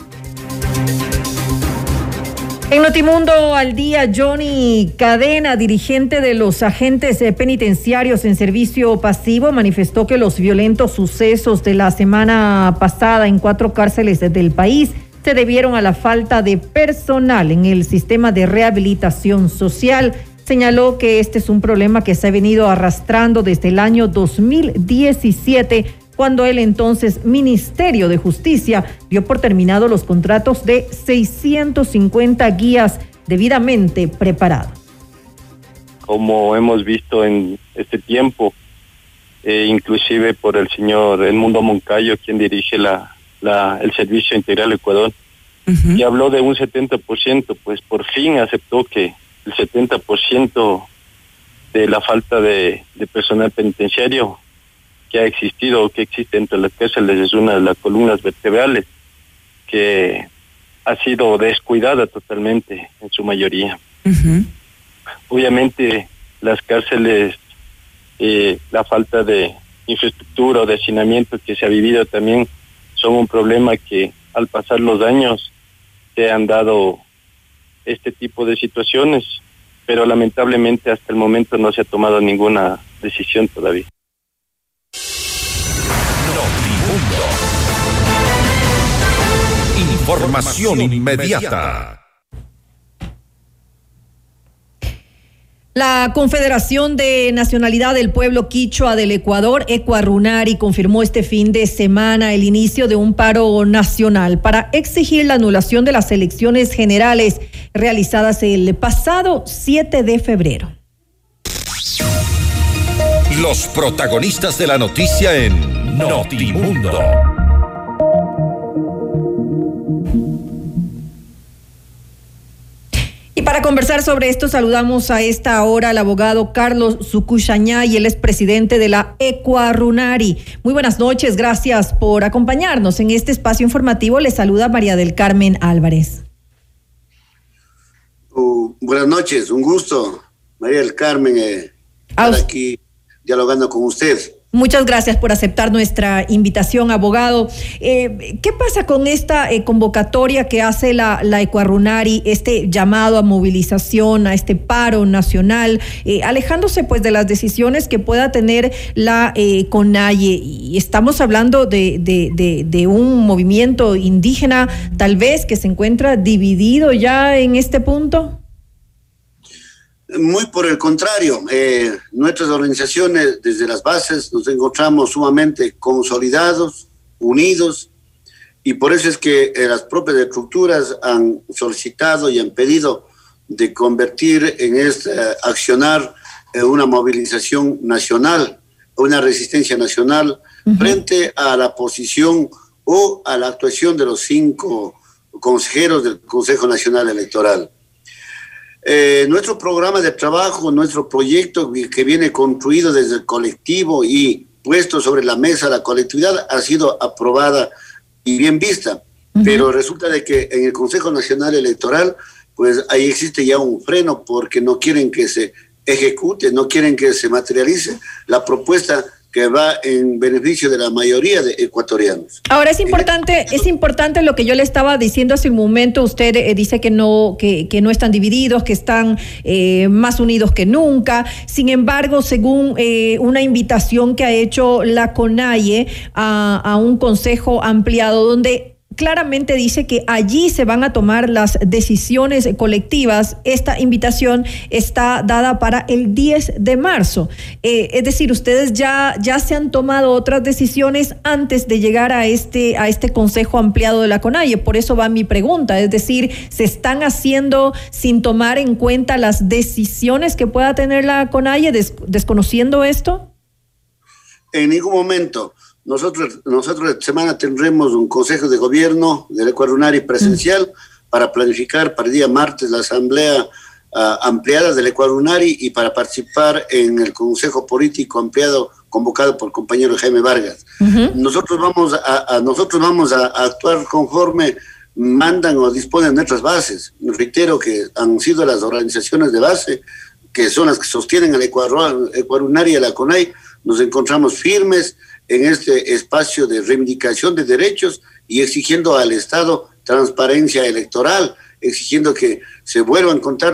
En Notimundo al día, Johnny Cadena, dirigente de los agentes penitenciarios en servicio pasivo, manifestó que los violentos sucesos de la semana pasada en 4 cárceles del país se debieron a la falta de personal en el sistema de rehabilitación social. Señaló que este es un problema que se ha venido arrastrando desde el año 2017, cuando el entonces Ministerio de Justicia dio por terminado los contratos de 650 guías debidamente preparados. Como hemos visto en este tiempo, inclusive por el señor Edmundo Moncayo, quien dirige el Servicio Integral Ecuador, y habló de un 70%, pues por fin aceptó que el 70% de la falta de personal penitenciario que ha existido o que existe entre las cárceles es una de las columnas vertebrales que ha sido descuidada totalmente en su mayoría. Obviamente las cárceles, la falta de infraestructura o de hacinamiento que se ha vivido también son un problema que al pasar los años se han dado este tipo de situaciones, pero lamentablemente hasta el momento no se ha tomado ninguna decisión todavía. Información inmediata. La Confederación de Nacionalidad del Pueblo Quichua del Ecuador, Ecuarunari, confirmó este fin de semana el inicio de un paro nacional para exigir la anulación de las elecciones generales realizadas el pasado 7 de febrero. Los protagonistas de la noticia en Notimundo. Y para conversar sobre esto, saludamos a esta hora al abogado Carlos Sucuchañá, y él es presidente de la Ecuarunari. Muy buenas noches, gracias por acompañarnos en este espacio informativo. Le saluda María del Carmen Álvarez. Buenas noches, un gusto, María del Carmen, estar aquí dialogando con usted. Muchas gracias por aceptar nuestra invitación, abogado. ¿Qué pasa con esta convocatoria que hace la Ecuarunari, este llamado a movilización, a este paro nacional, alejándose pues de las decisiones que pueda tener la CONAIE? Y estamos hablando de un movimiento indígena tal vez que se encuentra dividido ya en este punto. Muy por el contrario, nuestras organizaciones desde las bases nos encontramos sumamente consolidados, unidos, y por eso es que las propias estructuras han solicitado y han pedido de convertir en este accionar una movilización nacional, una resistencia nacional frente a la posición o a la actuación de los 5 consejeros del Consejo Nacional Electoral. Nuestro programa de trabajo, nuestro proyecto que viene construido desde el colectivo y puesto sobre la mesa la colectividad ha sido aprobada y bien vista, pero resulta de que en el Consejo Nacional Electoral pues ahí existe ya un freno porque no quieren que se ejecute, no quieren que se materialice la propuesta que va en beneficio de la mayoría de ecuatorianos. Ahora es importante lo que yo le estaba diciendo hace un momento. Usted dice que no están divididos, que están más unidos que nunca. Sin embargo, según una invitación que ha hecho la CONAIE a un consejo ampliado donde claramente dice que allí se van a tomar las decisiones colectivas. Esta invitación está dada para el 10 de marzo. Es decir, ustedes ya se han tomado otras decisiones antes de llegar a este consejo ampliado de la CONAIE. Por eso va mi pregunta. Es decir, ¿se están haciendo sin tomar en cuenta las decisiones que pueda tener la CONAIE desconociendo esto? En ningún momento. Nosotros esta semana tendremos un consejo de gobierno del Ecuarunari presencial para planificar para el día martes la asamblea ampliada del Ecuarunari y para participar en el consejo político ampliado convocado por el compañero Jaime Vargas. Nosotros vamos a actuar conforme mandan o disponen nuestras bases. Reitero que han sido las organizaciones de base que son las que sostienen al Ecuarunari y a la CONAIE. Nos encontramos firmes en este espacio de reivindicación de derechos y exigiendo al Estado transparencia electoral, exigiendo que se vuelvan a contar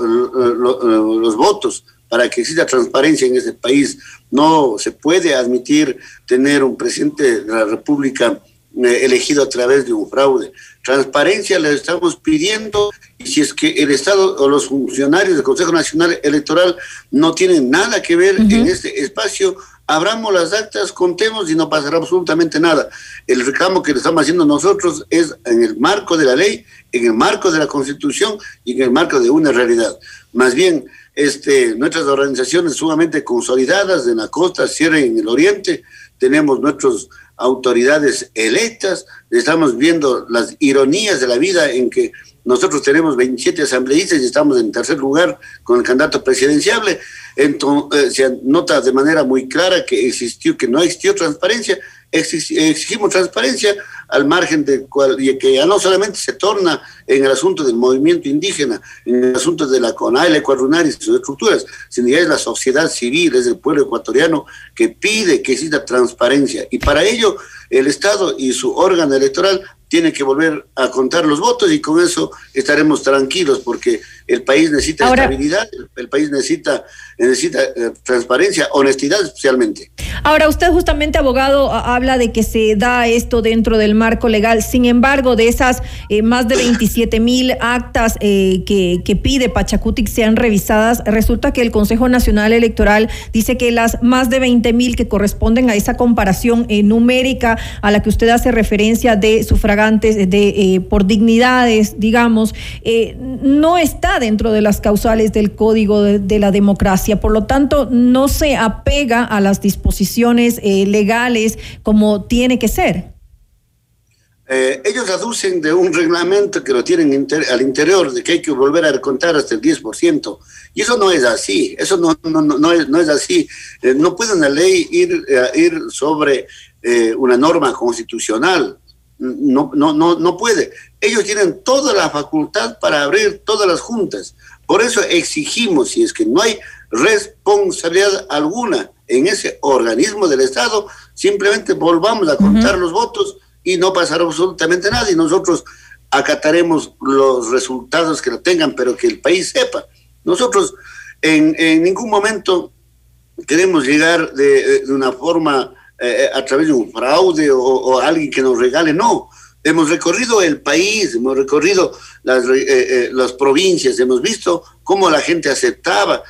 los votos para que exista transparencia en este país. No se puede admitir tener un presidente de la República elegido a través de un fraude. Transparencia le estamos pidiendo, y si es que el Estado o los funcionarios del Consejo Nacional Electoral no tienen nada que ver en este espacio, abramos las actas, contemos y no pasará absolutamente nada. El reclamo que le estamos haciendo nosotros es en el marco de la ley, en el marco de la Constitución y en el marco de una realidad. Más bien, nuestras organizaciones sumamente consolidadas en la costa, sierra y en el oriente, tenemos nuestras autoridades electas, estamos viendo las ironías de la vida en que nosotros tenemos 27 asambleístas y estamos en tercer lugar con el candidato presidenciable. Entonces, se nota de manera muy clara que no existió transparencia. Exigimos transparencia al margen de y que ya no solamente se torna en el asunto del movimiento indígena, en el asunto de la CONAIE, el Ecuarunari y sus estructuras, sino ya es la sociedad civil, es el pueblo ecuatoriano que pide que exista transparencia. Y para ello, el Estado y su órgano electoral tiene que volver a contar los votos y con eso estaremos tranquilos porque el país necesita estabilidad, el país necesita transparencia, honestidad especialmente. Ahora, usted justamente, abogado, habla de que se da esto dentro del marco legal. Sin embargo, de esas más de 27,000 actas que pide Pachacutic sean revisadas, resulta que el Consejo Nacional Electoral dice que las más de 20,000 que corresponden a esa comparación numérica a la que usted hace referencia de sufragantes por dignidades, digamos, no está dentro de las causales del Código de la Democracia. Por lo tanto, no se apega a las disposiciones legales como tiene que ser. Ellos aducen de un reglamento que lo tienen al interior, de que hay que volver a recontar hasta el 10%. Y eso no es así, eso no es así. No puede una ley ir sobre una norma constitucional. No puede. Ellos tienen toda la facultad para abrir todas las juntas. Por eso exigimos, si es que no hay responsabilidad alguna en ese organismo del Estado, simplemente volvamos a contar los votos y no pasará absolutamente nada y nosotros acataremos los resultados que lo tengan, pero que el país sepa. Nosotros en ningún momento queremos llegar de una forma a través de un fraude o alguien que nos regale, no. Hemos recorrido el país, hemos recorrido las provincias, hemos visto cómo la gente aceptaba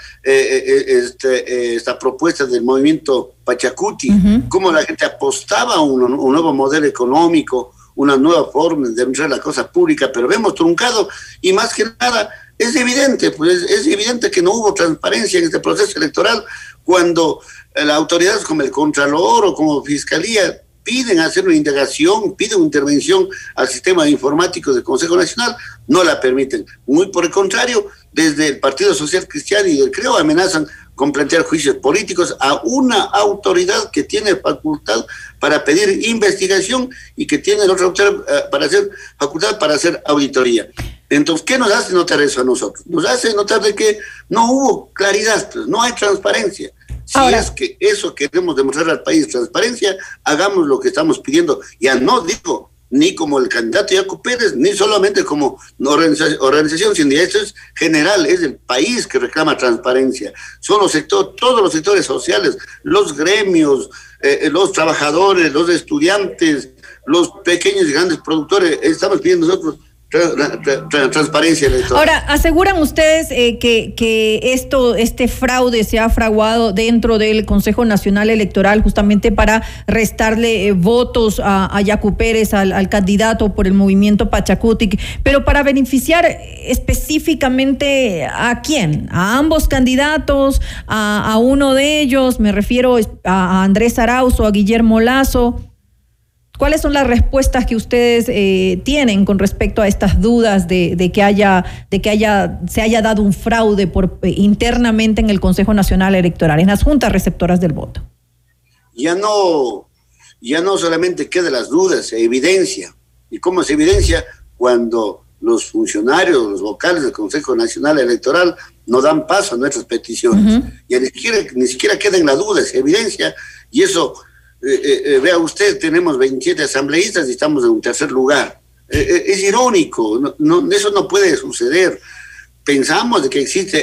esta propuesta del movimiento Pachacuti, cómo la gente apostaba a un nuevo modelo económico, una nueva forma de administrar la cosa pública, pero hemos truncado y más que nada es evidente, pues es evidente que no hubo transparencia en este proceso electoral cuando las autoridades como el Contralor o como Fiscalía piden hacer una indagación, piden una intervención al sistema informático del Consejo Nacional, no la permiten. Muy por el contrario, desde el Partido Social Cristiano y del CREO amenazan con plantear juicios políticos a una autoridad que tiene facultad para pedir investigación y que tiene la otra facultad para hacer auditoría. Entonces, ¿qué nos hace notar eso a nosotros? Nos hace notar de que no hubo claridad, pues, no hay transparencia. Si es que eso queremos demostrar al país, transparencia, hagamos lo que estamos pidiendo. Ya no digo ni como el candidato Yacu Pérez, ni solamente como organización sindical, esto es general, es el país que reclama transparencia. Son los sectores, todos los sectores sociales, los gremios, los trabajadores, los estudiantes, los pequeños y grandes productores, estamos pidiendo nosotros transparencia electoral. Ahora, ¿aseguran ustedes que este fraude se ha fraguado dentro del Consejo Nacional Electoral justamente para restarle votos a Yacu Pérez, al candidato por el movimiento Pachacuti, pero para beneficiar específicamente a quién? ¿A ambos candidatos? ¿A uno de ellos? Me refiero a Andrés Arauz o a Guillermo Lasso. ¿Cuáles son las respuestas que ustedes tienen con respecto a estas dudas de que se haya dado un fraude internamente en el Consejo Nacional Electoral, en las juntas receptoras del voto? Ya no solamente quedan las dudas, se evidencia. ¿Y cómo se evidencia? Cuando los funcionarios, los vocales del Consejo Nacional Electoral no dan paso a nuestras peticiones. Ya ni siquiera queda en la duda, se evidencia, y eso... vea usted, tenemos 27 asambleístas y estamos en un tercer lugar. Es irónico, eso no puede suceder. Pensamos de que existe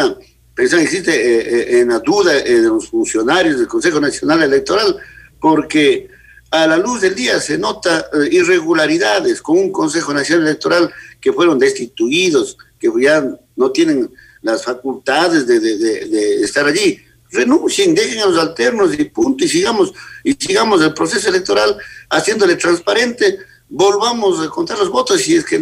en la duda de los funcionarios del Consejo Nacional Electoral, porque a la luz del día se nota irregularidades con un Consejo Nacional Electoral que fueron destituidos, que ya no tienen las facultades de estar allí. Renuncien, dejen a los alternos y punto, y sigamos el proceso electoral haciéndole transparente. Volvamos a contar los votos, si es que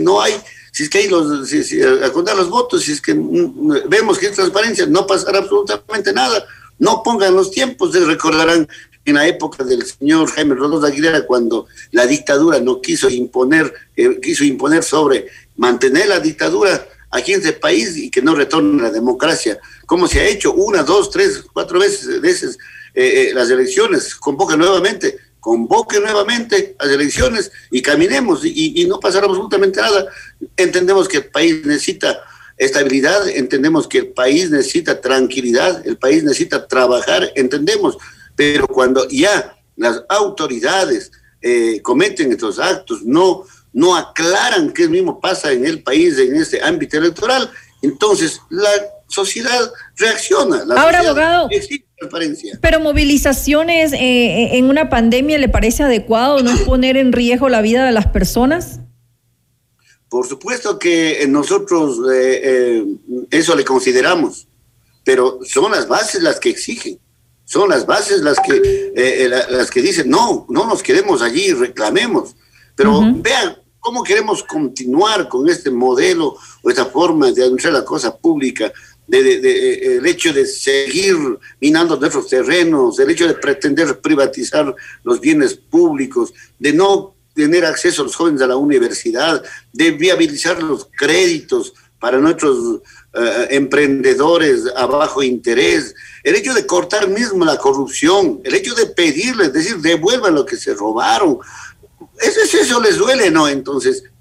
a contar los votos, si es que vemos que es transparencia, no pasará absolutamente nada. No pongan los tiempos, se recordarán en la época del señor Jaime Rodríguez Aguilera, cuando la dictadura no quiso imponer sobre mantener la dictadura aquí en este país y que no retorne la democracia, como se ha hecho 1, 2, 3, 4 veces las elecciones. Convoque nuevamente las elecciones y caminemos y no pasará absolutamente nada. Entendemos que el país necesita estabilidad, entendemos que el país necesita tranquilidad, el país necesita trabajar, entendemos, pero cuando ya las autoridades cometen estos actos, no aclaran qué mismo pasa en el país en este ámbito electoral, entonces la sociedad reacciona. Ahora, abogado, pero movilizaciones en una pandemia, ¿le parece adecuado no poner en riesgo la vida de las personas? Por supuesto que nosotros eso le consideramos, pero son las bases las que exigen, son las bases las que dicen no nos quedemos allí, reclamemos. Pero vean cómo queremos continuar con este modelo o esta forma de administrar la cosa pública, el hecho de seguir minando nuestros terrenos, el hecho de pretender privatizar los bienes públicos, de no tener acceso a los jóvenes a la universidad, de viabilizar los créditos para nuestros emprendedores a bajo interés, el hecho de cortar mismo la corrupción, el hecho de pedirles, decir, devuelvan lo que se robaron. Eso les duele, ¿no? Entonces,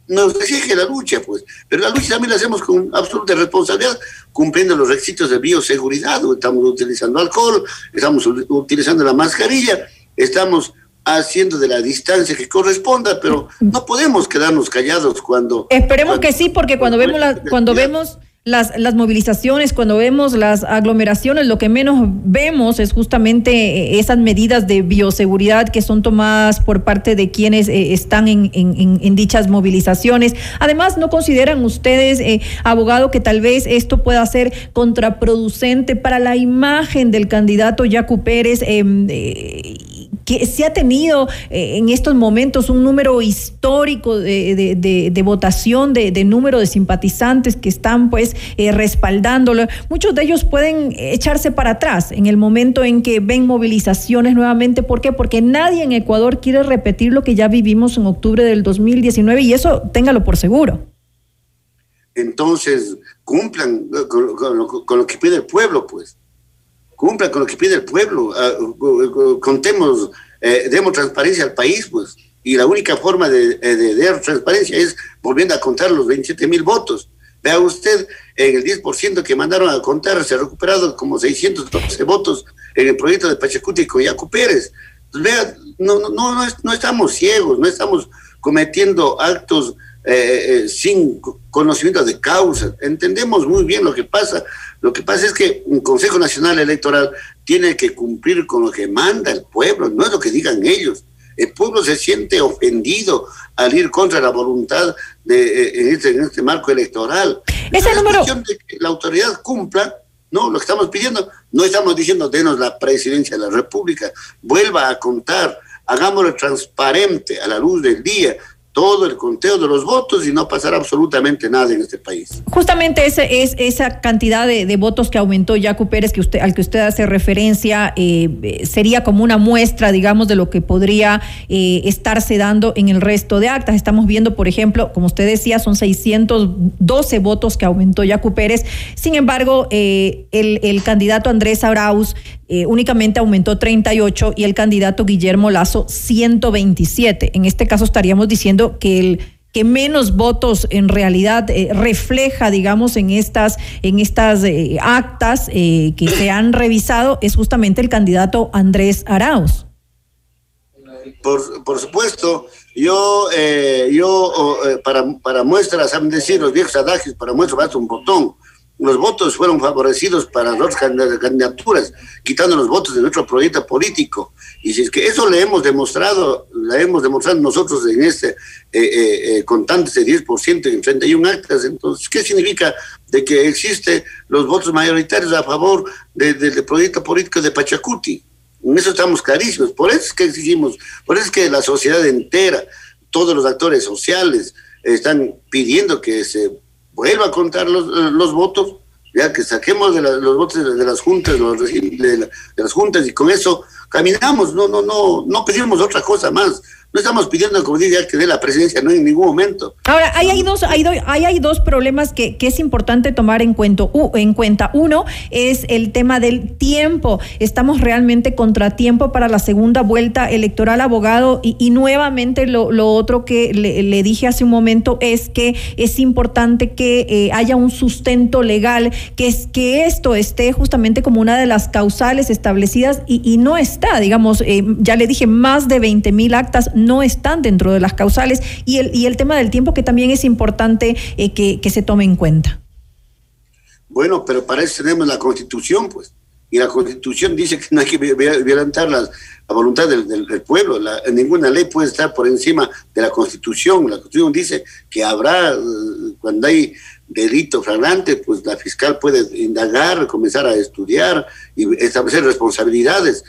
nos exige la lucha, pues, pero la lucha también la hacemos con absoluta responsabilidad, cumpliendo los requisitos de bioseguridad. Estamos utilizando alcohol, estamos utilizando la mascarilla, estamos haciendo de la distancia que corresponda, pero no podemos quedarnos callados cuando... Esperemos que sí, porque cuando vemos las movilizaciones, cuando vemos las aglomeraciones, lo que menos vemos es justamente esas medidas de bioseguridad que son tomadas por parte de quienes están en dichas movilizaciones. Además, ¿no consideran ustedes, abogado, que tal vez esto pueda ser contraproducente para la imagen del candidato Yacu Pérez, que se ha tenido en estos momentos un número histórico de votación, de número de simpatizantes que están pues respaldándolo? Muchos de ellos pueden echarse para atrás en el momento en que ven movilizaciones nuevamente. ¿Por qué? Porque nadie en Ecuador quiere repetir lo que ya vivimos en octubre del 2019, y eso téngalo por seguro. Entonces, cumplan con lo que pide el pueblo, pues. Cumplan con lo que pide el pueblo, contemos, demos transparencia al país, pues, y la única forma de dar transparencia es volviendo a contar los 27,000 votos. Vea usted, en el 10% que mandaron a contar se ha recuperado como 612 votos en el proyecto de Pachacuti con Yacu Pérez. Pues vea, no estamos ciegos, no estamos cometiendo actos sin conocimiento de causa. Entendemos muy bien lo que pasa. Lo que pasa es que un Consejo Nacional Electoral tiene que cumplir con lo que manda el pueblo, no es lo que digan ellos. El pueblo se siente ofendido al ir contra la voluntad en este marco electoral. Ese número... de que la autoridad cumpla, no, lo que estamos pidiendo, no estamos diciendo denos la presidencia de la República, vuelva a contar, hagámoslo transparente a la luz del día, todo el conteo de los votos, y no pasará absolutamente nada en este país. Justamente esa cantidad de votos que aumentó Yacu Pérez, al que usted hace referencia, sería como una muestra, digamos, de lo que podría estarse dando en el resto de actas. Estamos viendo, por ejemplo, como usted decía, son 612 votos que aumentó Yacu Pérez. Sin embargo, el candidato Andrés Arauz únicamente aumentó 38 y el candidato Guillermo Lasso 127. En este caso estaríamos diciendo que menos votos en realidad refleja, digamos, en estas actas que se han revisado es justamente el candidato Andrés Arauz. Por supuesto, para muestras, saben decir los viejos adagios, para muestras basta un botón. Los votos fueron favorecidos para las candidaturas, quitando los votos de nuestro proyecto político. Y si es que eso le hemos demostrado nosotros en contante de 10% en 31 actas, entonces, ¿qué significa de que existe los votos mayoritarios a favor del proyecto político de Pachacuti? En eso estamos clarísimos. Por eso es que exigimos, por eso es que la sociedad entera, todos los actores sociales están pidiendo que se vuelva a contar los votos, ya que saquemos los votos de las juntas, de las juntas, y con eso caminamos. No pedimos otra cosa más. No estamos pidiendo, como diga, que dé la presidencia, no en ningún momento. Ahora, hay dos problemas que es importante tomar en cuenta. Uno es el tema del tiempo. Estamos realmente contratiempo para la segunda vuelta electoral, abogado, y nuevamente lo otro que le dije hace un momento es que es importante que haya un sustento legal, que esto esté justamente como una de las causales establecidas y no está, digamos, ya le dije, más de 20,000 actas no están dentro de las causales, y el tema del tiempo, que también es importante que se tome en cuenta. Bueno, pero para eso tenemos la Constitución, pues, y la Constitución dice que no hay que violentar la voluntad del pueblo. Ninguna ley puede estar por encima de la Constitución. La Constitución dice que habrá, cuando hay delito flagrante, pues la fiscal puede indagar, comenzar a estudiar y establecer responsabilidades.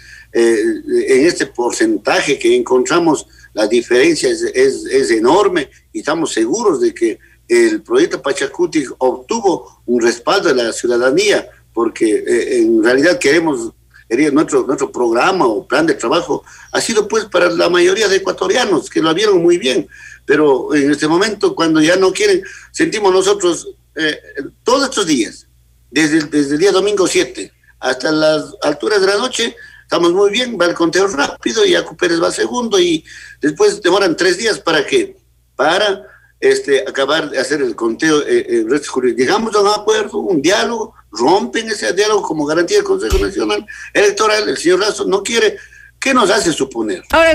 En este porcentaje que encontramos, la diferencia es enorme, y estamos seguros de que el proyecto Pachacuti obtuvo un respaldo de la ciudadanía, porque en realidad nuestro programa o plan de trabajo ha sido pues para la mayoría de ecuatorianos, que lo vieron muy bien, pero en este momento, cuando ya no quieren, sentimos nosotros todos estos días, desde el día domingo 7 hasta las alturas de la noche, estamos muy bien, va el conteo rápido y Yacu Pérez va segundo, y después demoran 3 días. ¿Para qué? Para acabar de hacer el conteo en restos jurídicos. Llegamos a un acuerdo, un diálogo, rompen ese diálogo como garantía del Consejo Nacional Electoral. El señor Lazo no quiere. ¿Qué nos hace suponer? Ahora,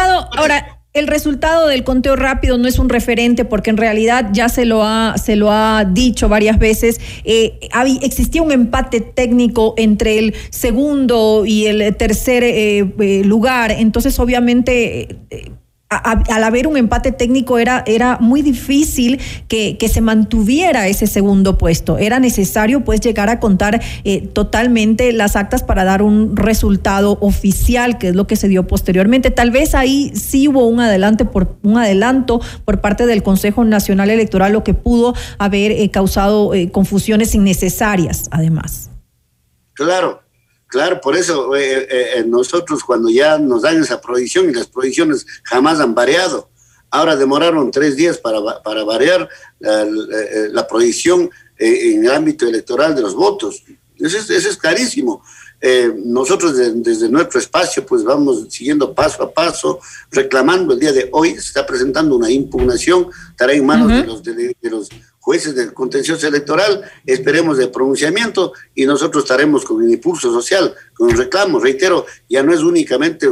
el resultado del conteo rápido no es un referente porque en realidad ya se lo ha dicho varias veces. Existía un empate técnico entre el segundo y el tercer lugar. Entonces, obviamente, al haber un empate técnico era muy difícil que se mantuviera ese segundo puesto. Era necesario pues llegar a contar totalmente las actas para dar un resultado oficial, que es lo que se dio posteriormente. Tal vez ahí sí hubo un adelanto por parte del Consejo Nacional Electoral, lo que pudo haber causado confusiones innecesarias, además. Claro, por eso nosotros cuando ya nos dan esa prohibición, y las prohibiciones jamás han variado, ahora demoraron 3 días para variar la prohibición en el ámbito electoral de los votos. Eso es clarísimo. Nosotros desde nuestro espacio pues vamos siguiendo paso a paso, reclamando. El día de hoy se está presentando una impugnación, estará en manos de los jueces del contencioso electoral. Esperemos de pronunciamiento y nosotros estaremos con el impulso social, con el reclamo. Reitero, ya no es únicamente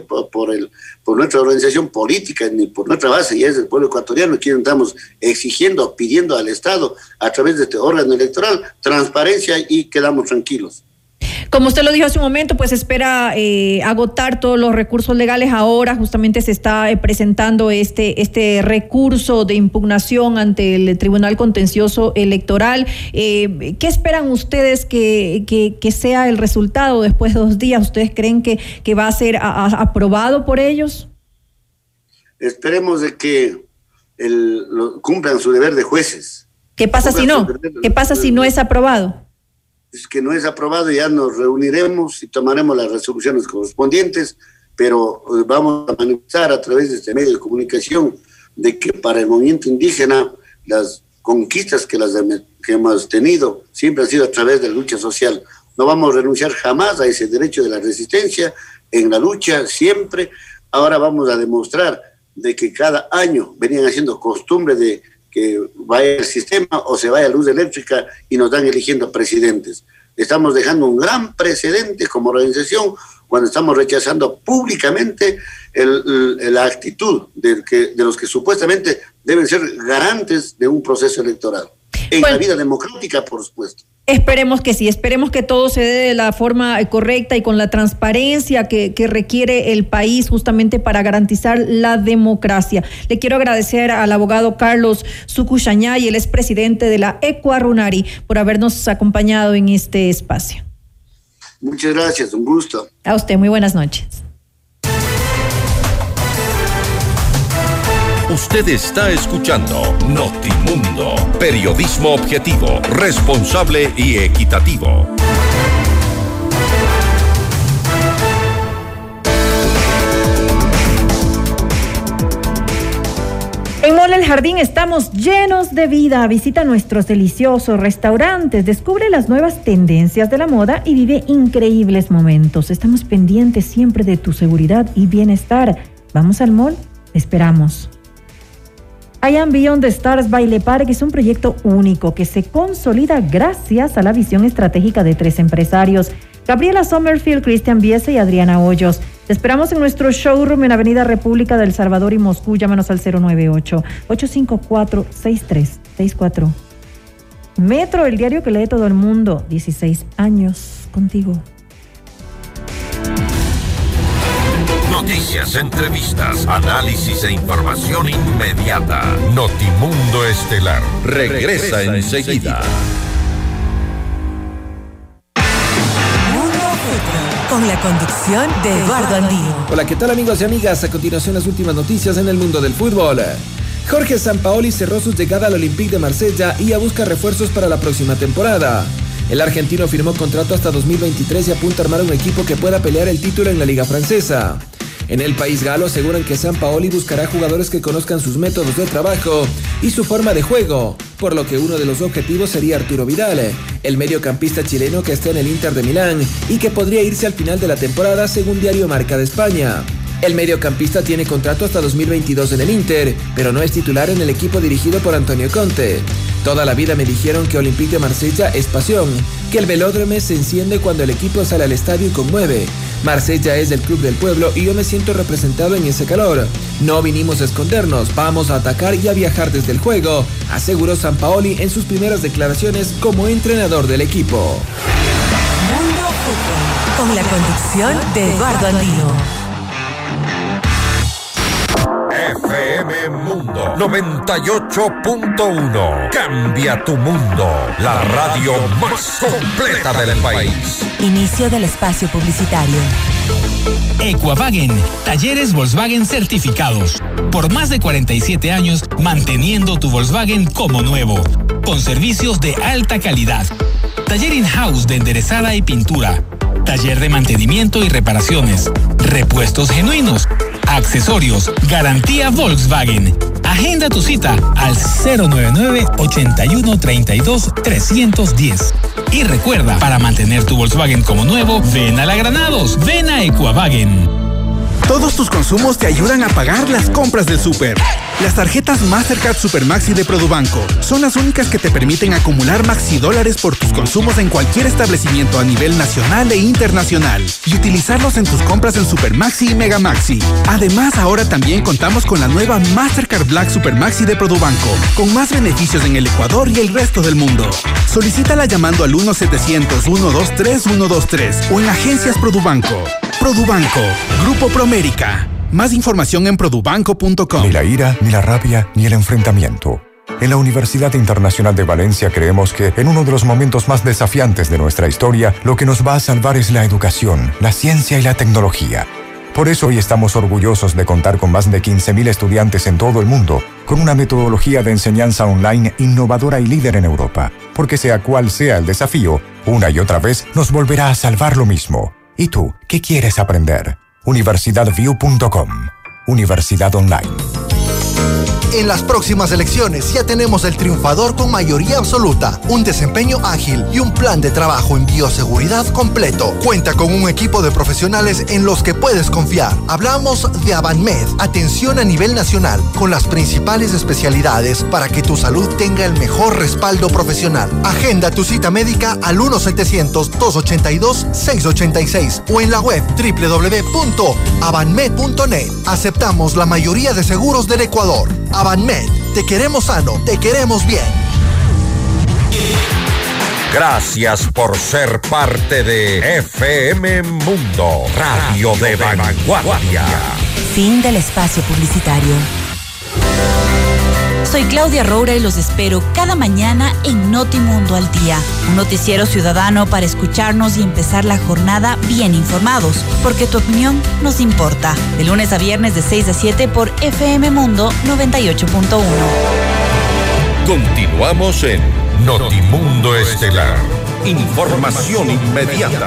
por nuestra organización política ni por nuestra base, ya es el pueblo ecuatoriano quien estamos exigiendo, pidiendo al Estado a través de este órgano electoral transparencia, y quedamos tranquilos. Como usted lo dijo hace un momento, pues espera agotar todos los recursos legales. Ahora justamente se está presentando este recurso de impugnación ante el Tribunal Contencioso Electoral. ¿Qué esperan ustedes que sea el resultado después de 2 días? ¿Ustedes creen que va a ser aprobado por ellos? Esperemos de que cumplan su deber de jueces. ¿Qué pasa si no? ¿Qué pasa si no es aprobado? Es que no es aprobado, ya nos reuniremos y tomaremos las resoluciones correspondientes, pero vamos a manifestar a través de este medio de comunicación de que para el movimiento indígena las conquistas que hemos tenido siempre han sido a través de la lucha social. No vamos a renunciar jamás a ese derecho de la resistencia, en la lucha siempre. Ahora vamos a demostrar de que cada año venían haciendo costumbre de que vaya el sistema o se vaya luz eléctrica y nos dan eligiendo presidentes. Estamos dejando un gran precedente como organización cuando estamos rechazando públicamente la actitud de los que supuestamente deben ser garantes de un proceso electoral. En la vida democrática, por supuesto. Esperemos que sí, esperemos que todo se dé de la forma correcta y con la transparencia que requiere el país justamente para garantizar la democracia. Le quiero agradecer al abogado Carlos Sucuchañay, el expresidente de la Ecuarunari, por habernos acompañado en este espacio. Muchas gracias, un gusto. A usted, muy buenas noches. Usted está escuchando Notimundo, periodismo objetivo, responsable y equitativo. En Mall El Jardín estamos llenos de vida. Visita nuestros deliciosos restaurantes, descubre las nuevas tendencias de la moda y vive increíbles momentos. Estamos pendientes siempre de tu seguridad y bienestar. Vamos al mall, te esperamos. I Am Beyond the Stars Baile Park es un proyecto único que se consolida gracias a la visión estratégica de 3 empresarios: Gabriela Sommerfield, Cristian Biese y Adriana Hoyos. Te esperamos en nuestro showroom en Avenida República del Salvador y Moscú. Llámanos al 098-854-6364. Metro, el diario que lee todo el mundo. 16 años contigo. Noticias, entrevistas, análisis e información inmediata. Notimundo Estelar regresa enseguida. Con la conducción de Eduardo Andino. Hola, ¿qué tal amigos y amigas? A continuación las últimas noticias en el mundo del fútbol. Jorge Sampaoli cerró su llegada al Olympique de Marsella y busca refuerzos para la próxima temporada. El argentino firmó contrato hasta 2023 y apunta a armar un equipo que pueda pelear el título en la liga francesa. En el país galo aseguran que Sampaoli buscará jugadores que conozcan sus métodos de trabajo y su forma de juego, por lo que uno de los objetivos sería Arturo Vidal, el mediocampista chileno que está en el Inter de Milán y que podría irse al final de la temporada según Diario Marca de España. El mediocampista tiene contrato hasta 2022 en el Inter, pero no es titular en el equipo dirigido por Antonio Conte. Toda la vida me dijeron que Olympique de Marsella es pasión, que el velódromo se enciende cuando el equipo sale al estadio y conmueve. Marsella es el club del pueblo y yo me siento representado en ese calor. No vinimos a escondernos, vamos a atacar y a viajar desde el juego, aseguró Sampaoli en sus primeras declaraciones como entrenador del equipo. Mundo Fútbol, con la conducción de Eduardo Andino. FM Mundo 98.1. Cambia tu mundo. La radio más completa del país. Inicio del espacio publicitario. Equavagen, talleres Volkswagen certificados. Por más de 47 años, manteniendo tu Volkswagen como nuevo. Con servicios de alta calidad. Taller in-house de enderezada y pintura. Taller de mantenimiento y reparaciones. Repuestos genuinos. Accesorios, garantía Volkswagen. Agenda tu cita al 099-8132-310. Y recuerda, para mantener tu Volkswagen como nuevo, ven a la Granados, ven a Equavagen. Todos tus consumos te ayudan a pagar las compras del súper. Las tarjetas Mastercard Supermaxi de Produbanco son las únicas que te permiten acumular maxi dólares por tus consumos en cualquier establecimiento a nivel nacional e internacional y utilizarlos en tus compras en Supermaxi y Megamaxi. Además, ahora también contamos con la nueva Mastercard Black Supermaxi de Produbanco, con más beneficios en el Ecuador y el resto del mundo. Solicítala llamando al 1-700-123-123 o en agencias Produbanco. Produbanco, Grupo Promérica. Más información en produbanco.com. Ni la ira, ni la rabia, ni el enfrentamiento. En la Universidad Internacional de Valencia creemos que en uno de los momentos más desafiantes de nuestra historia, lo que nos va a salvar es la educación, la ciencia y la tecnología. Por eso hoy estamos orgullosos de contar con más de 15.000 estudiantes en todo el mundo, con una metodología de enseñanza online innovadora y líder en Europa. Porque sea cual sea el desafío, una y otra vez nos volverá a salvar lo mismo. ¿Y tú, qué quieres aprender? UniversidadView.com. Universidad Online. En las próximas elecciones ya tenemos el triunfador con mayoría absoluta, un desempeño ágil y un plan de trabajo en bioseguridad completo. Cuenta con un equipo de profesionales en los que puedes confiar. Hablamos de Avanmed, atención a nivel nacional, con las principales especialidades para que tu salud tenga el mejor respaldo profesional. Agenda tu cita médica al 1-700-282-686 o en la web www.avanmed.net. Aceptamos la mayoría de seguros del Ecuador. Avanmed, te queremos sano, te queremos bien. Gracias por ser parte de FM Mundo, radio de vanguardia. Fin del espacio publicitario. Soy Claudia Roura y los espero cada mañana en Notimundo al Día, un noticiero ciudadano para escucharnos y empezar la jornada bien informados, porque tu opinión nos importa. De lunes a viernes de 6 a 7 por FM Mundo 98.1. Continuamos en Notimundo Estelar. Información inmediata.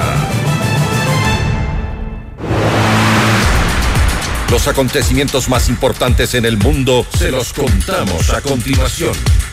Los acontecimientos más importantes en el mundo se los contamos a continuación.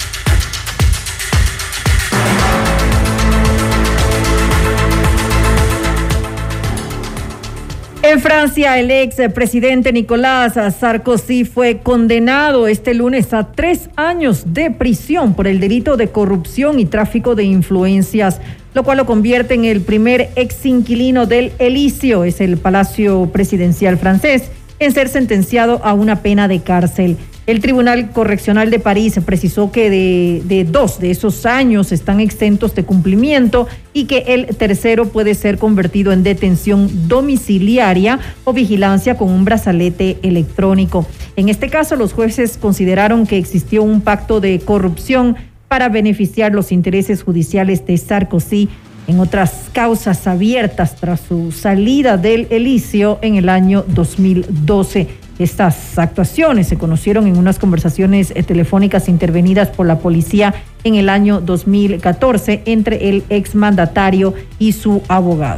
En Francia, el expresidente Nicolas Sarkozy fue condenado este lunes a 3 años de prisión por el delito de corrupción y tráfico de influencias, lo cual lo convierte en el primer exinquilino del Elíseo, es el Palacio Presidencial francés, en ser sentenciado a una pena de cárcel. El Tribunal Correccional de París precisó que de 2 de esos años están exentos de cumplimiento y que el tercero puede ser convertido en detención domiciliaria o vigilancia con un brazalete electrónico. En este caso, los jueces consideraron que existió un pacto de corrupción para beneficiar los intereses judiciales de Sarkozy en otras causas abiertas tras su salida del Elíseo en el año 2012. Estas actuaciones se conocieron en unas conversaciones telefónicas intervenidas por la policía en el año 2014 entre el exmandatario y su abogado.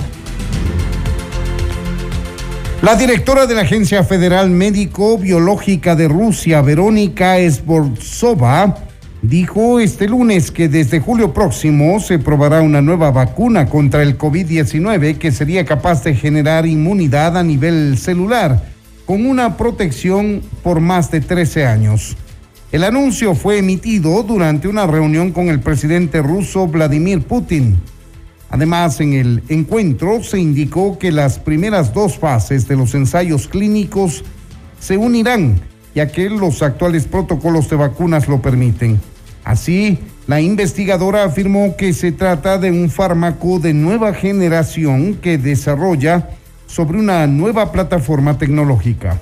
La directora de la Agencia Federal Médico-Biológica de Rusia, Verónica Esbortsova, dijo este lunes que desde julio próximo se probará una nueva vacuna contra el COVID-19 que sería capaz de generar inmunidad a nivel celular. con una protección por más de 13 años. El anuncio fue emitido durante una reunión con el presidente ruso Vladimir Putin. Además, en el encuentro se indicó que las primeras 2 fases de los ensayos clínicos se unirán, ya que los actuales protocolos de vacunas lo permiten. Así, la investigadora afirmó que se trata de un fármaco de nueva generación que desarrolla sobre una nueva plataforma tecnológica.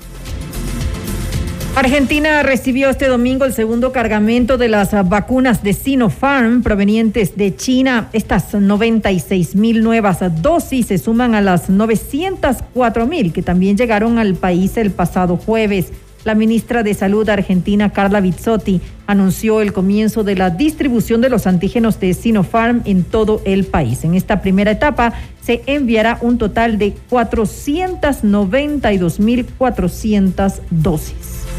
Argentina recibió este domingo el segundo cargamento de las vacunas de Sinopharm provenientes de China. Estas 96,000 nuevas dosis se suman a las 904,000 que también llegaron al país el pasado jueves. La ministra de Salud argentina, Carla Bizzotti, anunció el comienzo de la distribución de los antígenos de Sinopharm en todo el país. En esta primera etapa se enviará un total de 492,400 dosis.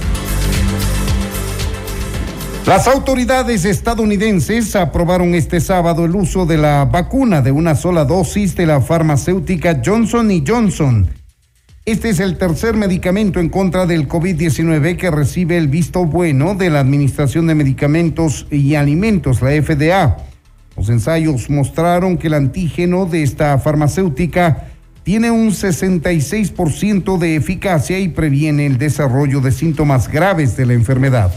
Las autoridades estadounidenses aprobaron este sábado el uso de la vacuna de una sola dosis de la farmacéutica Johnson & Johnson. Este es el tercer medicamento en contra del COVID-19 que recibe el visto bueno de la Administración de Medicamentos y Alimentos, la FDA. Los ensayos mostraron que el antígeno de esta farmacéutica tiene un 66% de eficacia y previene el desarrollo de síntomas graves de la enfermedad.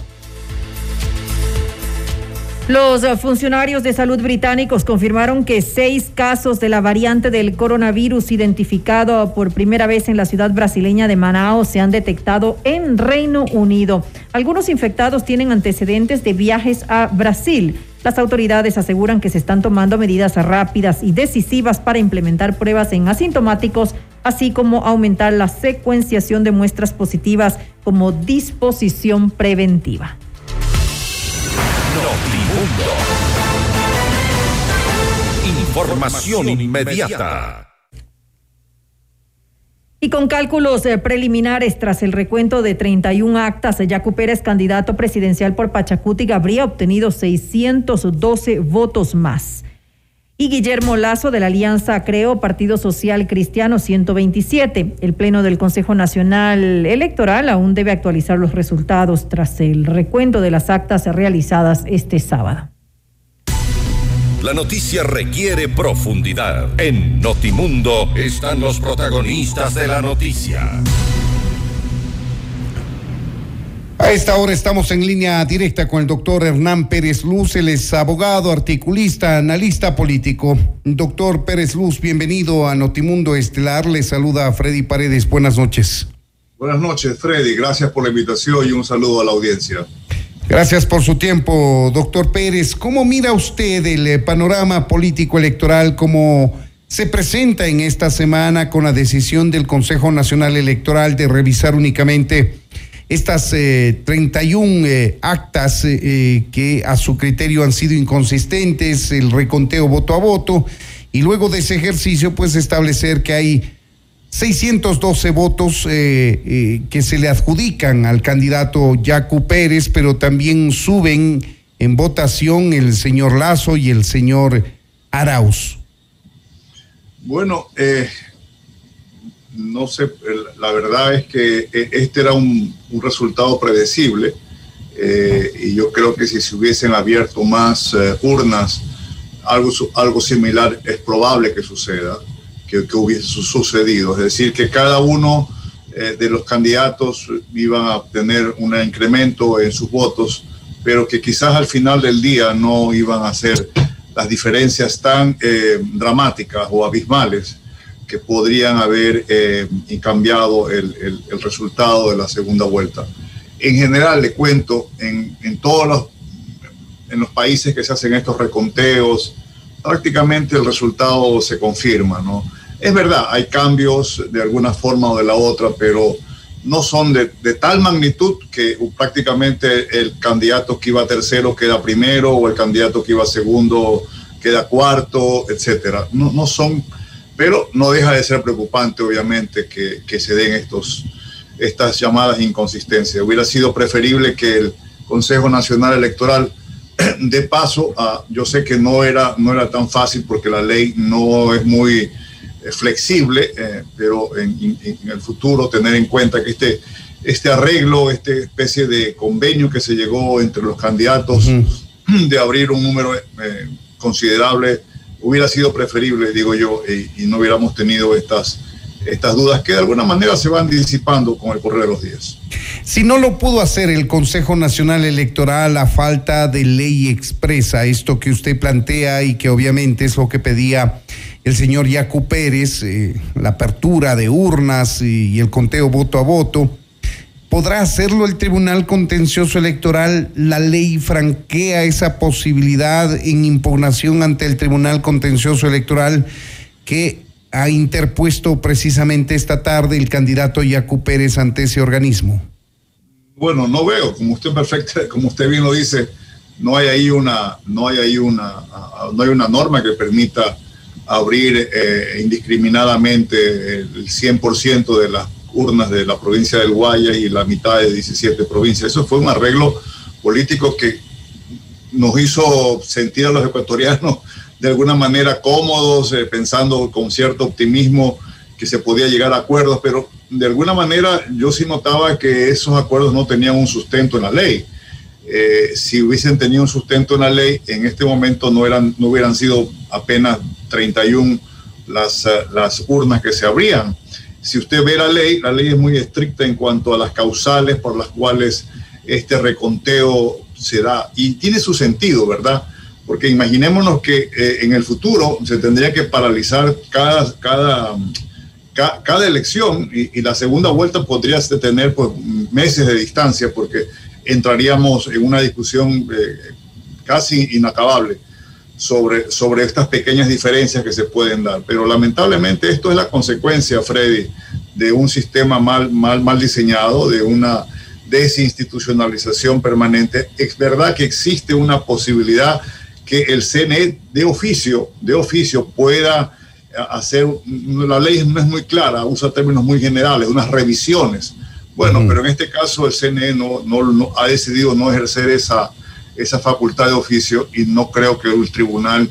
Los funcionarios de salud británicos confirmaron que 6 casos de la variante del coronavirus identificado por primera vez en la ciudad brasileña de Manaus se han detectado en Reino Unido. Algunos infectados tienen antecedentes de viajes a Brasil. Las autoridades aseguran que se están tomando medidas rápidas y decisivas para implementar pruebas en asintomáticos, así como aumentar la secuenciación de muestras positivas como disposición preventiva. Información inmediata. Y con cálculos preliminares tras el recuento de 31 actas, Yacu Pérez, candidato presidencial por Pachacuti, habría obtenido 612 votos más. Y Guillermo Lazo, de la Alianza Creo, Partido Social Cristiano, 127. El Pleno del Consejo Nacional Electoral aún debe actualizar los resultados tras el recuento de las actas realizadas este sábado. La noticia requiere profundidad. En Notimundo están los protagonistas de la noticia. A esta hora estamos en línea directa con el doctor Hernán Pérez Luz. Él es abogado, articulista, analista político. Doctor Pérez Luz, bienvenido a Notimundo Estelar. Le saluda a Freddy Paredes. Buenas noches. Buenas noches, Freddy. Gracias por la invitación y un saludo a la audiencia. Gracias por su tiempo, doctor Pérez. ¿Cómo mira usted el panorama político electoral, cómo se presenta en esta semana con la decisión del Consejo Nacional Electoral de revisar únicamente estas 31 actas que a su criterio han sido inconsistentes, el reconteo voto a voto, y luego de ese ejercicio pues establecer que hay 612 votos que se le adjudican al candidato Yacu Pérez, pero también suben en votación el señor Lazo y el señor Arauz? Bueno, no sé, la verdad es que este era un resultado predecible y yo creo que si se hubiesen abierto más urnas, algo similar es probable que suceda. Que hubiese sucedido, es decir, que cada uno de los candidatos iban a obtener un incremento en sus votos, pero que quizás al final del día no iban a ser las diferencias tan dramáticas o abismales que podrían haber cambiado el resultado de la segunda vuelta. En general, le cuento, en todos los países que se hacen estos reconteos, prácticamente el resultado se confirma, ¿no? Es verdad, hay cambios de alguna forma o de la otra, pero no son de tal magnitud que prácticamente el candidato que iba tercero queda primero o el candidato que iba segundo queda cuarto, etcétera. No son, pero no deja de ser preocupante, obviamente, que se den estas llamadas inconsistencias. Hubiera sido preferible que el Consejo Nacional Electoral de paso, yo sé que no era tan fácil porque la ley no es muy flexible, pero en el futuro tener en cuenta que este arreglo, esta especie de convenio que se llegó entre los candidatos de abrir un número considerable hubiera sido preferible, digo yo, y no hubiéramos tenido estas dudas que de alguna manera se van disipando con el correr de los días. Si no lo pudo hacer el Consejo Nacional Electoral a falta de ley expresa, esto que usted plantea y que obviamente es lo que pedía el señor Yacu Pérez, la apertura de urnas y el conteo voto a voto, ¿podrá hacerlo el Tribunal Contencioso Electoral? ¿La ley franquea esa posibilidad en impugnación ante el Tribunal Contencioso Electoral que ha interpuesto precisamente esta tarde el candidato Yacu Pérez ante ese organismo? Bueno, no veo, como usted bien lo dice, no hay una norma que permita abrir indiscriminadamente el 100% de las urnas de la provincia del Guayas y la mitad de 17 provincias. Eso fue un arreglo político que nos hizo sentir a los ecuatorianos de alguna manera cómodos, pensando con cierto optimismo que se podía llegar a acuerdos, pero de alguna manera yo sí notaba que esos acuerdos no tenían un sustento en la ley. Si hubiesen tenido un sustento en la ley, en este momento no hubieran sido apenas 31 las urnas que se abrían. Si usted ve la ley es muy estricta en cuanto a las causales por las cuales este reconteo se da, y tiene su sentido, ¿verdad? Porque imaginémonos que en el futuro se tendría que paralizar cada elección y la segunda vuelta podría tener pues meses de distancia, porque entraríamos en una discusión casi inacabable sobre estas pequeñas diferencias que se pueden dar. Pero lamentablemente esto es la consecuencia, Freddy, de un sistema mal diseñado, de una desinstitucionalización permanente. Es verdad que existe una posibilidad que el CNE de oficio pueda hacer, la ley no es muy clara, usa términos muy generales, unas revisiones. Bueno, pero en este caso el CNE no ha decidido no ejercer esa facultad de oficio, y no creo que un tribunal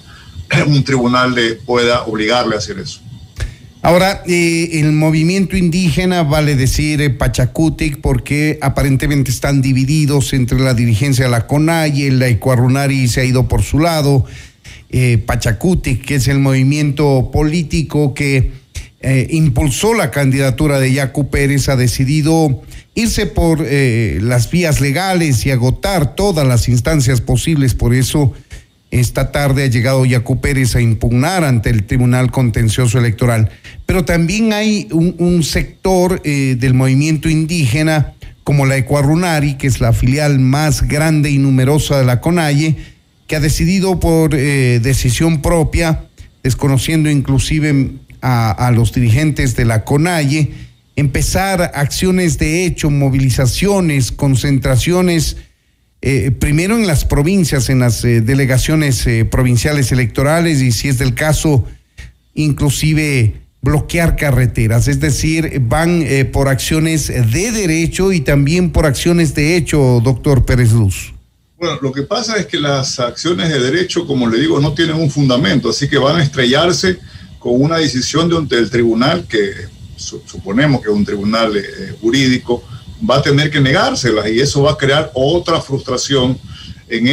le pueda obligarle a hacer eso. Ahora, el movimiento indígena, vale decir Pachacutic, porque aparentemente están divididos entre la dirigencia de la CONAIE, la Ecuarunari se ha ido por su lado, Pachacutic, que es el movimiento político que impulsó la candidatura de Yacu Pérez, ha decidido irse por las vías legales y agotar todas las instancias posibles. Por eso esta tarde ha llegado Yacu Pérez a impugnar ante el Tribunal Contencioso Electoral. Pero también hay un sector del movimiento indígena, como la Ecuarunari, que es la filial más grande y numerosa de la CONAIE, que ha decidido por decisión propia, desconociendo inclusive a los dirigentes de la CONAIE, empezar acciones de hecho, movilizaciones, concentraciones, primero en las provincias, en las delegaciones provinciales electorales, y si es del caso, inclusive bloquear carreteras. Es decir, van por acciones de derecho y también por acciones de hecho, doctor Pérez Luz. Bueno, lo que pasa es que las acciones de derecho, como le digo, no tienen un fundamento, así que van a estrellarse con una decisión del tribunal, que suponemos que es un tribunal jurídico, va a tener que negárselas, y eso va a crear otra frustración en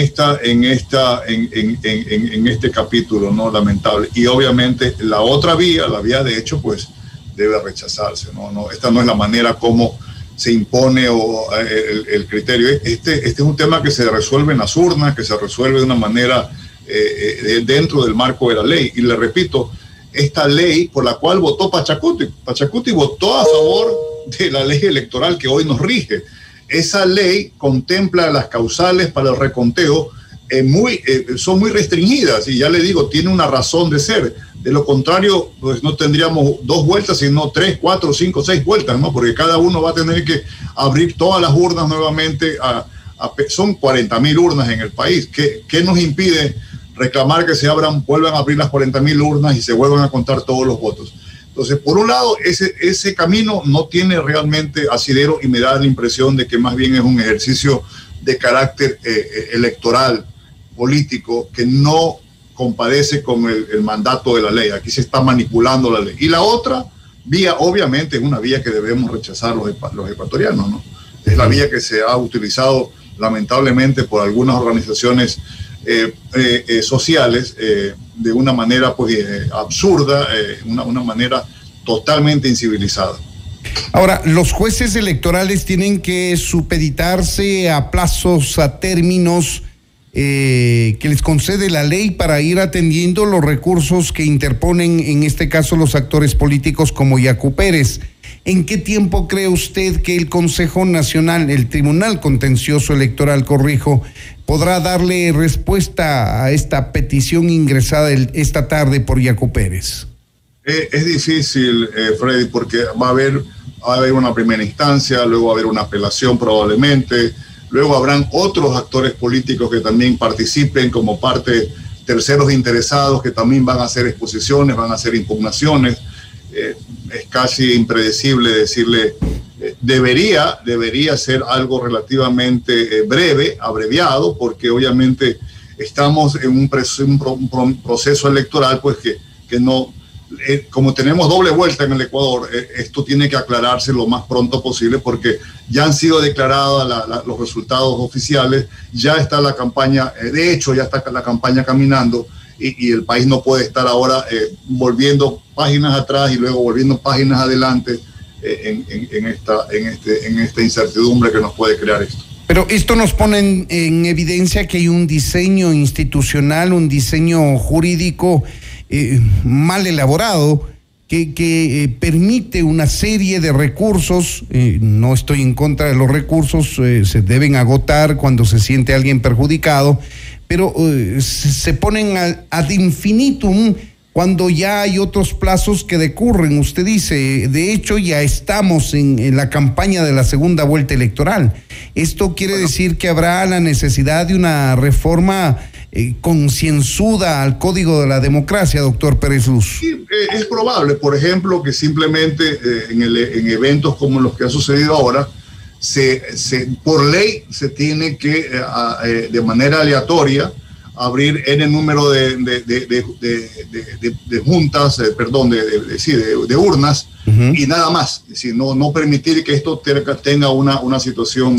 este capítulo, ¿no? Lamentable. Y obviamente la otra vía, la vía de hecho, pues debe rechazarse, ¿no? Esta no es la manera como se impone el criterio. Este es un tema que se resuelve en las urnas, que se resuelve de una manera dentro del marco de la ley. Y le repito, esta ley por la cual votó Pachacuti votó a favor de la ley electoral que hoy nos rige. Esa ley contempla las causales para el reconteo, son muy restringidas, y ya le digo, tiene una razón de ser. De lo contrario, pues no tendríamos 2 vueltas, sino 3, 4, 5, 6 vueltas, ¿no? Porque cada uno va a tener que abrir todas las urnas nuevamente. Son 40.000 urnas en el país. ¿Qué nos impide reclamar que vuelvan a abrir las 40.000 urnas y se vuelvan a contar todos los votos? Entonces, por un lado, ese camino no tiene realmente asidero, y me da la impresión de que más bien es un ejercicio de carácter electoral, político, que no compadece con el mandato de la ley. Aquí se está manipulando la ley. Y la otra vía, obviamente, es una vía que debemos rechazar los ecuatorianos, ¿no? Es la vía que se ha utilizado lamentablemente por algunas organizaciones sociales de una manera absurda, una manera totalmente incivilizada. Ahora, los jueces electorales tienen que supeditarse a plazos, a términos que les concede la ley para ir atendiendo los recursos que interponen, en este caso, los actores políticos como Yacu Pérez. ¿En qué tiempo cree usted que el Consejo Nacional, el Tribunal Contencioso Electoral, podrá darle respuesta a esta petición ingresada esta tarde por Yacu Pérez? Es difícil, Freddy, porque va a haber una primera instancia, luego va a haber una apelación probablemente, luego habrán otros actores políticos que también participen como parte, terceros interesados que también van a hacer exposiciones, van a hacer impugnaciones. Es casi impredecible decirle, debería ser algo relativamente breve, abreviado, porque obviamente estamos en un proceso electoral, pues que no, como tenemos doble vuelta en el Ecuador, esto tiene que aclararse lo más pronto posible, porque ya han sido declarados los resultados oficiales, ya está la campaña, de hecho ya está la campaña caminando, y el país no puede estar ahora volviendo páginas atrás y luego volviendo páginas adelante en esta incertidumbre que nos puede crear esto. Pero esto nos pone en evidencia que hay un diseño institucional, un diseño jurídico mal elaborado que permite una serie de recursos. No estoy en contra de los recursos, se deben agotar cuando se siente alguien perjudicado, pero se ponen ad infinitum cuando ya hay otros plazos que decurren. Usted dice, de hecho ya estamos en la campaña de la segunda vuelta electoral. Esto quiere decir que habrá la necesidad de una reforma concienzuda al Código de la Democracia, doctor Pérez Luz. Sí, es probable, por ejemplo, que simplemente en eventos como los que ha sucedido ahora, por ley se tiene que de manera aleatoria abrir N número de juntas, de urnas, y nada más. Es decir, no permitir que esto tenga una situación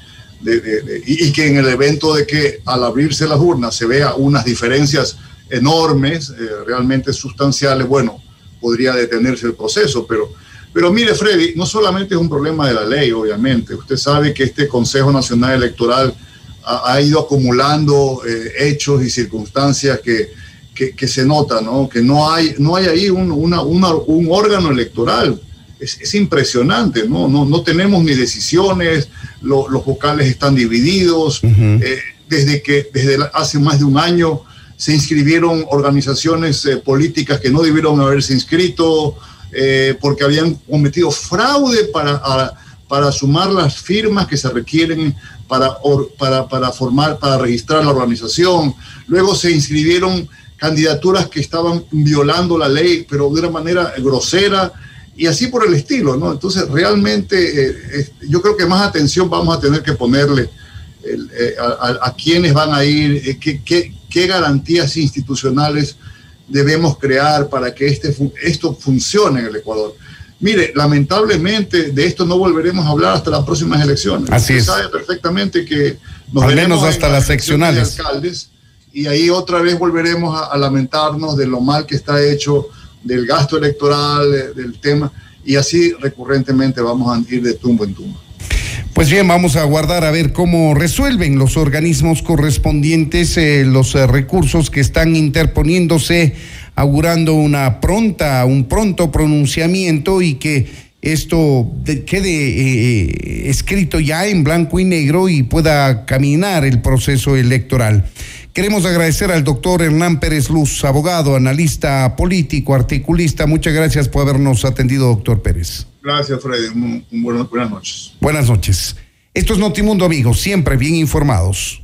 y que en el evento de que al abrirse las urnas se vea unas diferencias enormes, realmente sustanciales, bueno, podría detenerse el proceso, pero mire, Freddy, no solamente es un problema de la ley, obviamente. Usted sabe que este Consejo Nacional Electoral ha ido acumulando hechos y circunstancias que se notan, ¿no? Que no hay ahí un órgano electoral. Es impresionante, ¿no? No tenemos ni decisiones, los vocales están divididos. Desde hace más de un año se inscribieron organizaciones políticas que no debieron haberse inscrito, porque habían cometido fraude para sumar las firmas que se requieren para registrar la organización. Luego se inscribieron candidaturas que estaban violando la ley, pero de una manera grosera, y así por el estilo, ¿no? Entonces, realmente yo creo que más atención vamos a tener que ponerle a quienes van a ir, qué garantías institucionales debemos crear para que esto funcione en el Ecuador. Mire, lamentablemente de esto no volveremos a hablar hasta las próximas elecciones. Así es. Usted sabe perfectamente que nos al menos hasta las seccionales. De alcaldes, y ahí otra vez volveremos a lamentarnos de lo mal que está hecho, del gasto electoral, del tema, y así recurrentemente vamos a ir de tumbo en tumbo. Pues bien, vamos a aguardar a ver cómo resuelven los organismos correspondientes los recursos que están interponiéndose, augurando un pronto pronunciamiento y que esto quede escrito ya en blanco y negro y pueda caminar el proceso electoral. Queremos agradecer al doctor Hernán Pérez Luz, abogado, analista político, articulista. Muchas gracias por habernos atendido, doctor Pérez. Gracias, Freddy. Buenas noches. Buenas noches. Esto es Notimundo, amigos, siempre bien informados.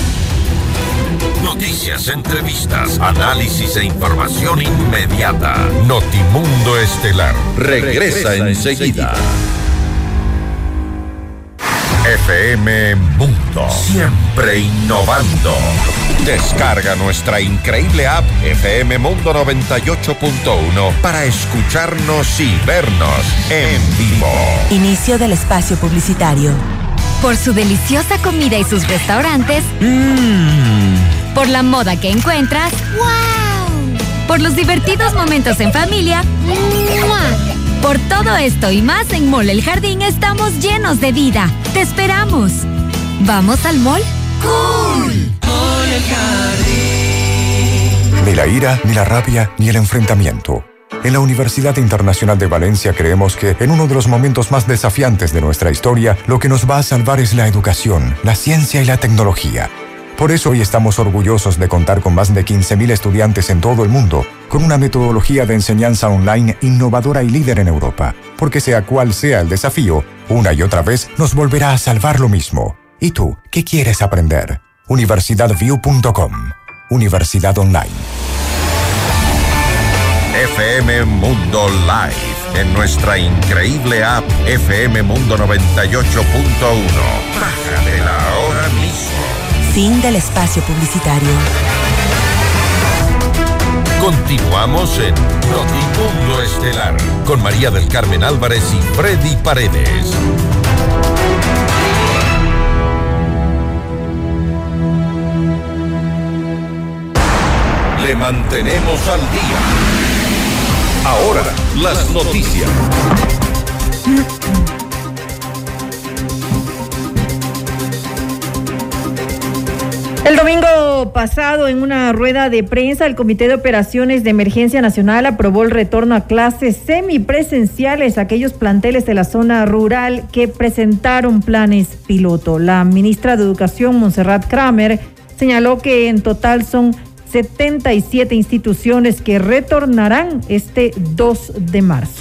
Noticias, entrevistas, análisis e información inmediata. Notimundo Estelar regresa enseguida. FM Mundo, siempre innovando. Descarga nuestra increíble app FM Mundo 98.1 para escucharnos y vernos en vivo. Inicio del espacio publicitario. Por su deliciosa comida y sus restaurantes. Por la moda que encuentras. ¡Wow! Por los divertidos momentos en familia. Por todo esto y más en Mall El Jardín estamos llenos de vida. ¡Te esperamos! ¿Vamos al mall? ¡Cool! Mall El Jardín. Ni la ira, ni la rabia, ni el enfrentamiento. En la Universidad Internacional de Valencia creemos que en uno de los momentos más desafiantes de nuestra historia, lo que nos va a salvar es la educación, la ciencia y la tecnología. Por eso hoy estamos orgullosos de contar con más de 15.000 estudiantes en todo el mundo, con una metodología de enseñanza online innovadora y líder en Europa. Porque sea cual sea el desafío, una y otra vez nos volverá a salvar lo mismo. ¿Y tú, qué quieres aprender? UniversidadView.com. Universidad Online. FM Mundo Live, en nuestra increíble app FM Mundo 98.1. Bájatela ahora mismo. Fin del espacio publicitario. Continuamos en Notimundo Estelar con María del Carmen Álvarez y Freddy Paredes. Le mantenemos al día. Ahora, las noticias. El domingo pasado, en una rueda de prensa, el Comité de Operaciones de Emergencia Nacional aprobó el retorno a clases semipresenciales a aquellos planteles de la zona rural que presentaron planes piloto. La ministra de Educación, Montserrat Kramer, señaló que en total son 77 instituciones que retornarán este 2 de marzo.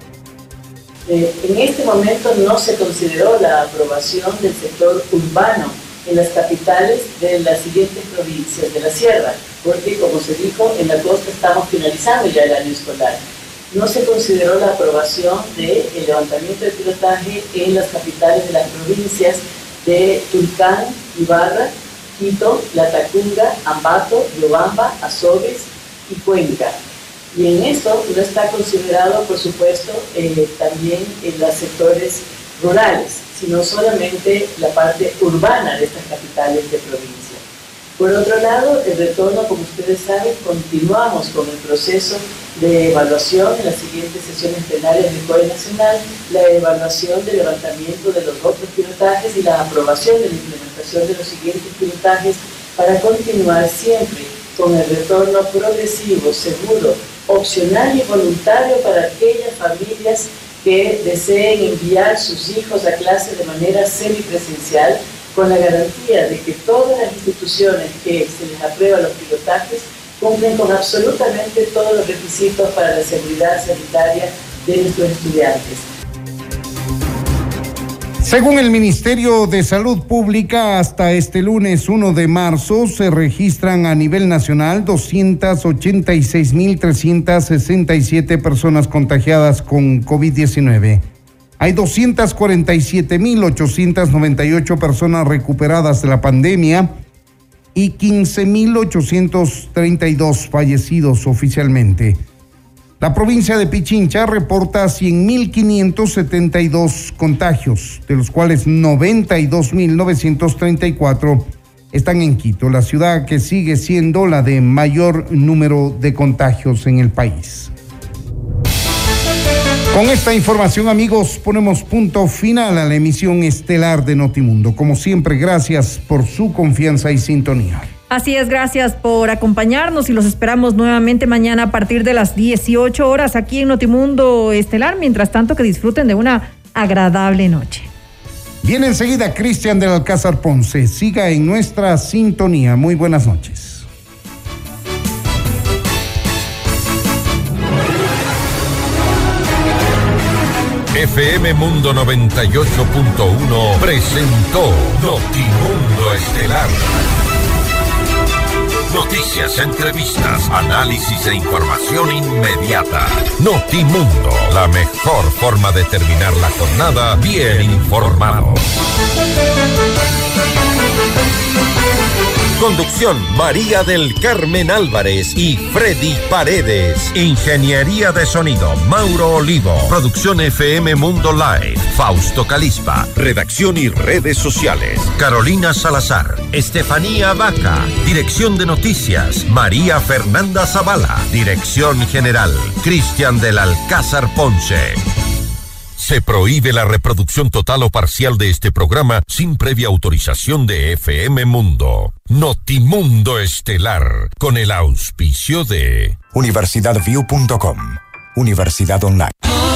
En este momento no se consideró la aprobación del sector urbano en las capitales de las siguientes provincias de la sierra, porque como se dijo, en la costa estamos finalizando ya el año escolar. No se consideró la aprobación del levantamiento de pilotaje en las capitales de las provincias de Tulcán, Ibarra, Quito, Latacunga, Ambato, Riobamba, Azores y Cuenca. Y en eso no está considerado, por supuesto, también en los sectores rurales, sino solamente la parte urbana de estas capitales de provincia. Por otro lado, el retorno, como ustedes saben, continuamos con el proceso de evaluación en las siguientes sesiones plenarias del COE Nacional, la evaluación del levantamiento de los otros pilotajes y la aprobación de la implementación de los siguientes pilotajes para continuar siempre con el retorno progresivo, seguro, opcional y voluntario para aquellas familias que deseen enviar sus hijos a clase de manera semipresencial, con la garantía de que todas las instituciones que se les aprueban los pilotajes cumplen con absolutamente todos los requisitos para la seguridad sanitaria de nuestros estudiantes. Según el Ministerio de Salud Pública, hasta este lunes 1 de marzo se registran a nivel nacional 286.367 personas contagiadas con COVID-19. Hay 247.898 personas recuperadas de la pandemia y 15.832 fallecidos oficialmente. La provincia de Pichincha reporta 100.572 contagios, de los cuales 92.934 están en Quito, la ciudad que sigue siendo la de mayor número de contagios en el país. Con esta información, amigos, ponemos punto final a la emisión estelar de Notimundo. Como siempre, gracias por su confianza y sintonía. Así es, gracias por acompañarnos y los esperamos nuevamente mañana a partir de las 18 horas aquí en Notimundo Estelar. Mientras tanto, que disfruten de una agradable noche. Viene enseguida Cristian del Alcázar Ponce. Siga en nuestra sintonía. Muy buenas noches. FM Mundo 98.1 presentó Notimundo Estelar. Noticias, entrevistas, análisis e información inmediata. Notimundo, la mejor forma de terminar la jornada bien informado. Conducción María del Carmen Álvarez y Freddy Paredes. Ingeniería de sonido Mauro Olivo. Producción FM Mundo Live Fausto Calispa. Redacción y redes sociales Carolina Salazar, Estefanía Vaca. Dirección de noticias María Fernanda Zavala. Dirección general Cristian del Alcázar Ponce. Se prohíbe la reproducción total o parcial de este programa sin previa autorización de FM Mundo. Notimundo Estelar, con el auspicio de universidadview.com, Universidad Online.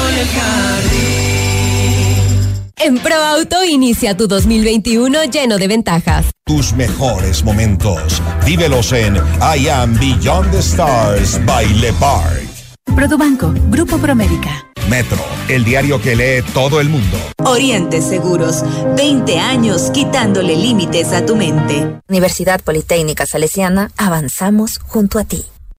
En ProAuto inicia tu 2021 lleno de ventajas. Tus mejores momentos, vívelos en I Am Beyond the Stars by Le Parc. Produbanco, Grupo Promérica. Metro, el diario que lee todo el mundo. Oriente Seguros, 20 años quitándole límites a tu mente. Universidad Politécnica Salesiana, avanzamos junto a ti.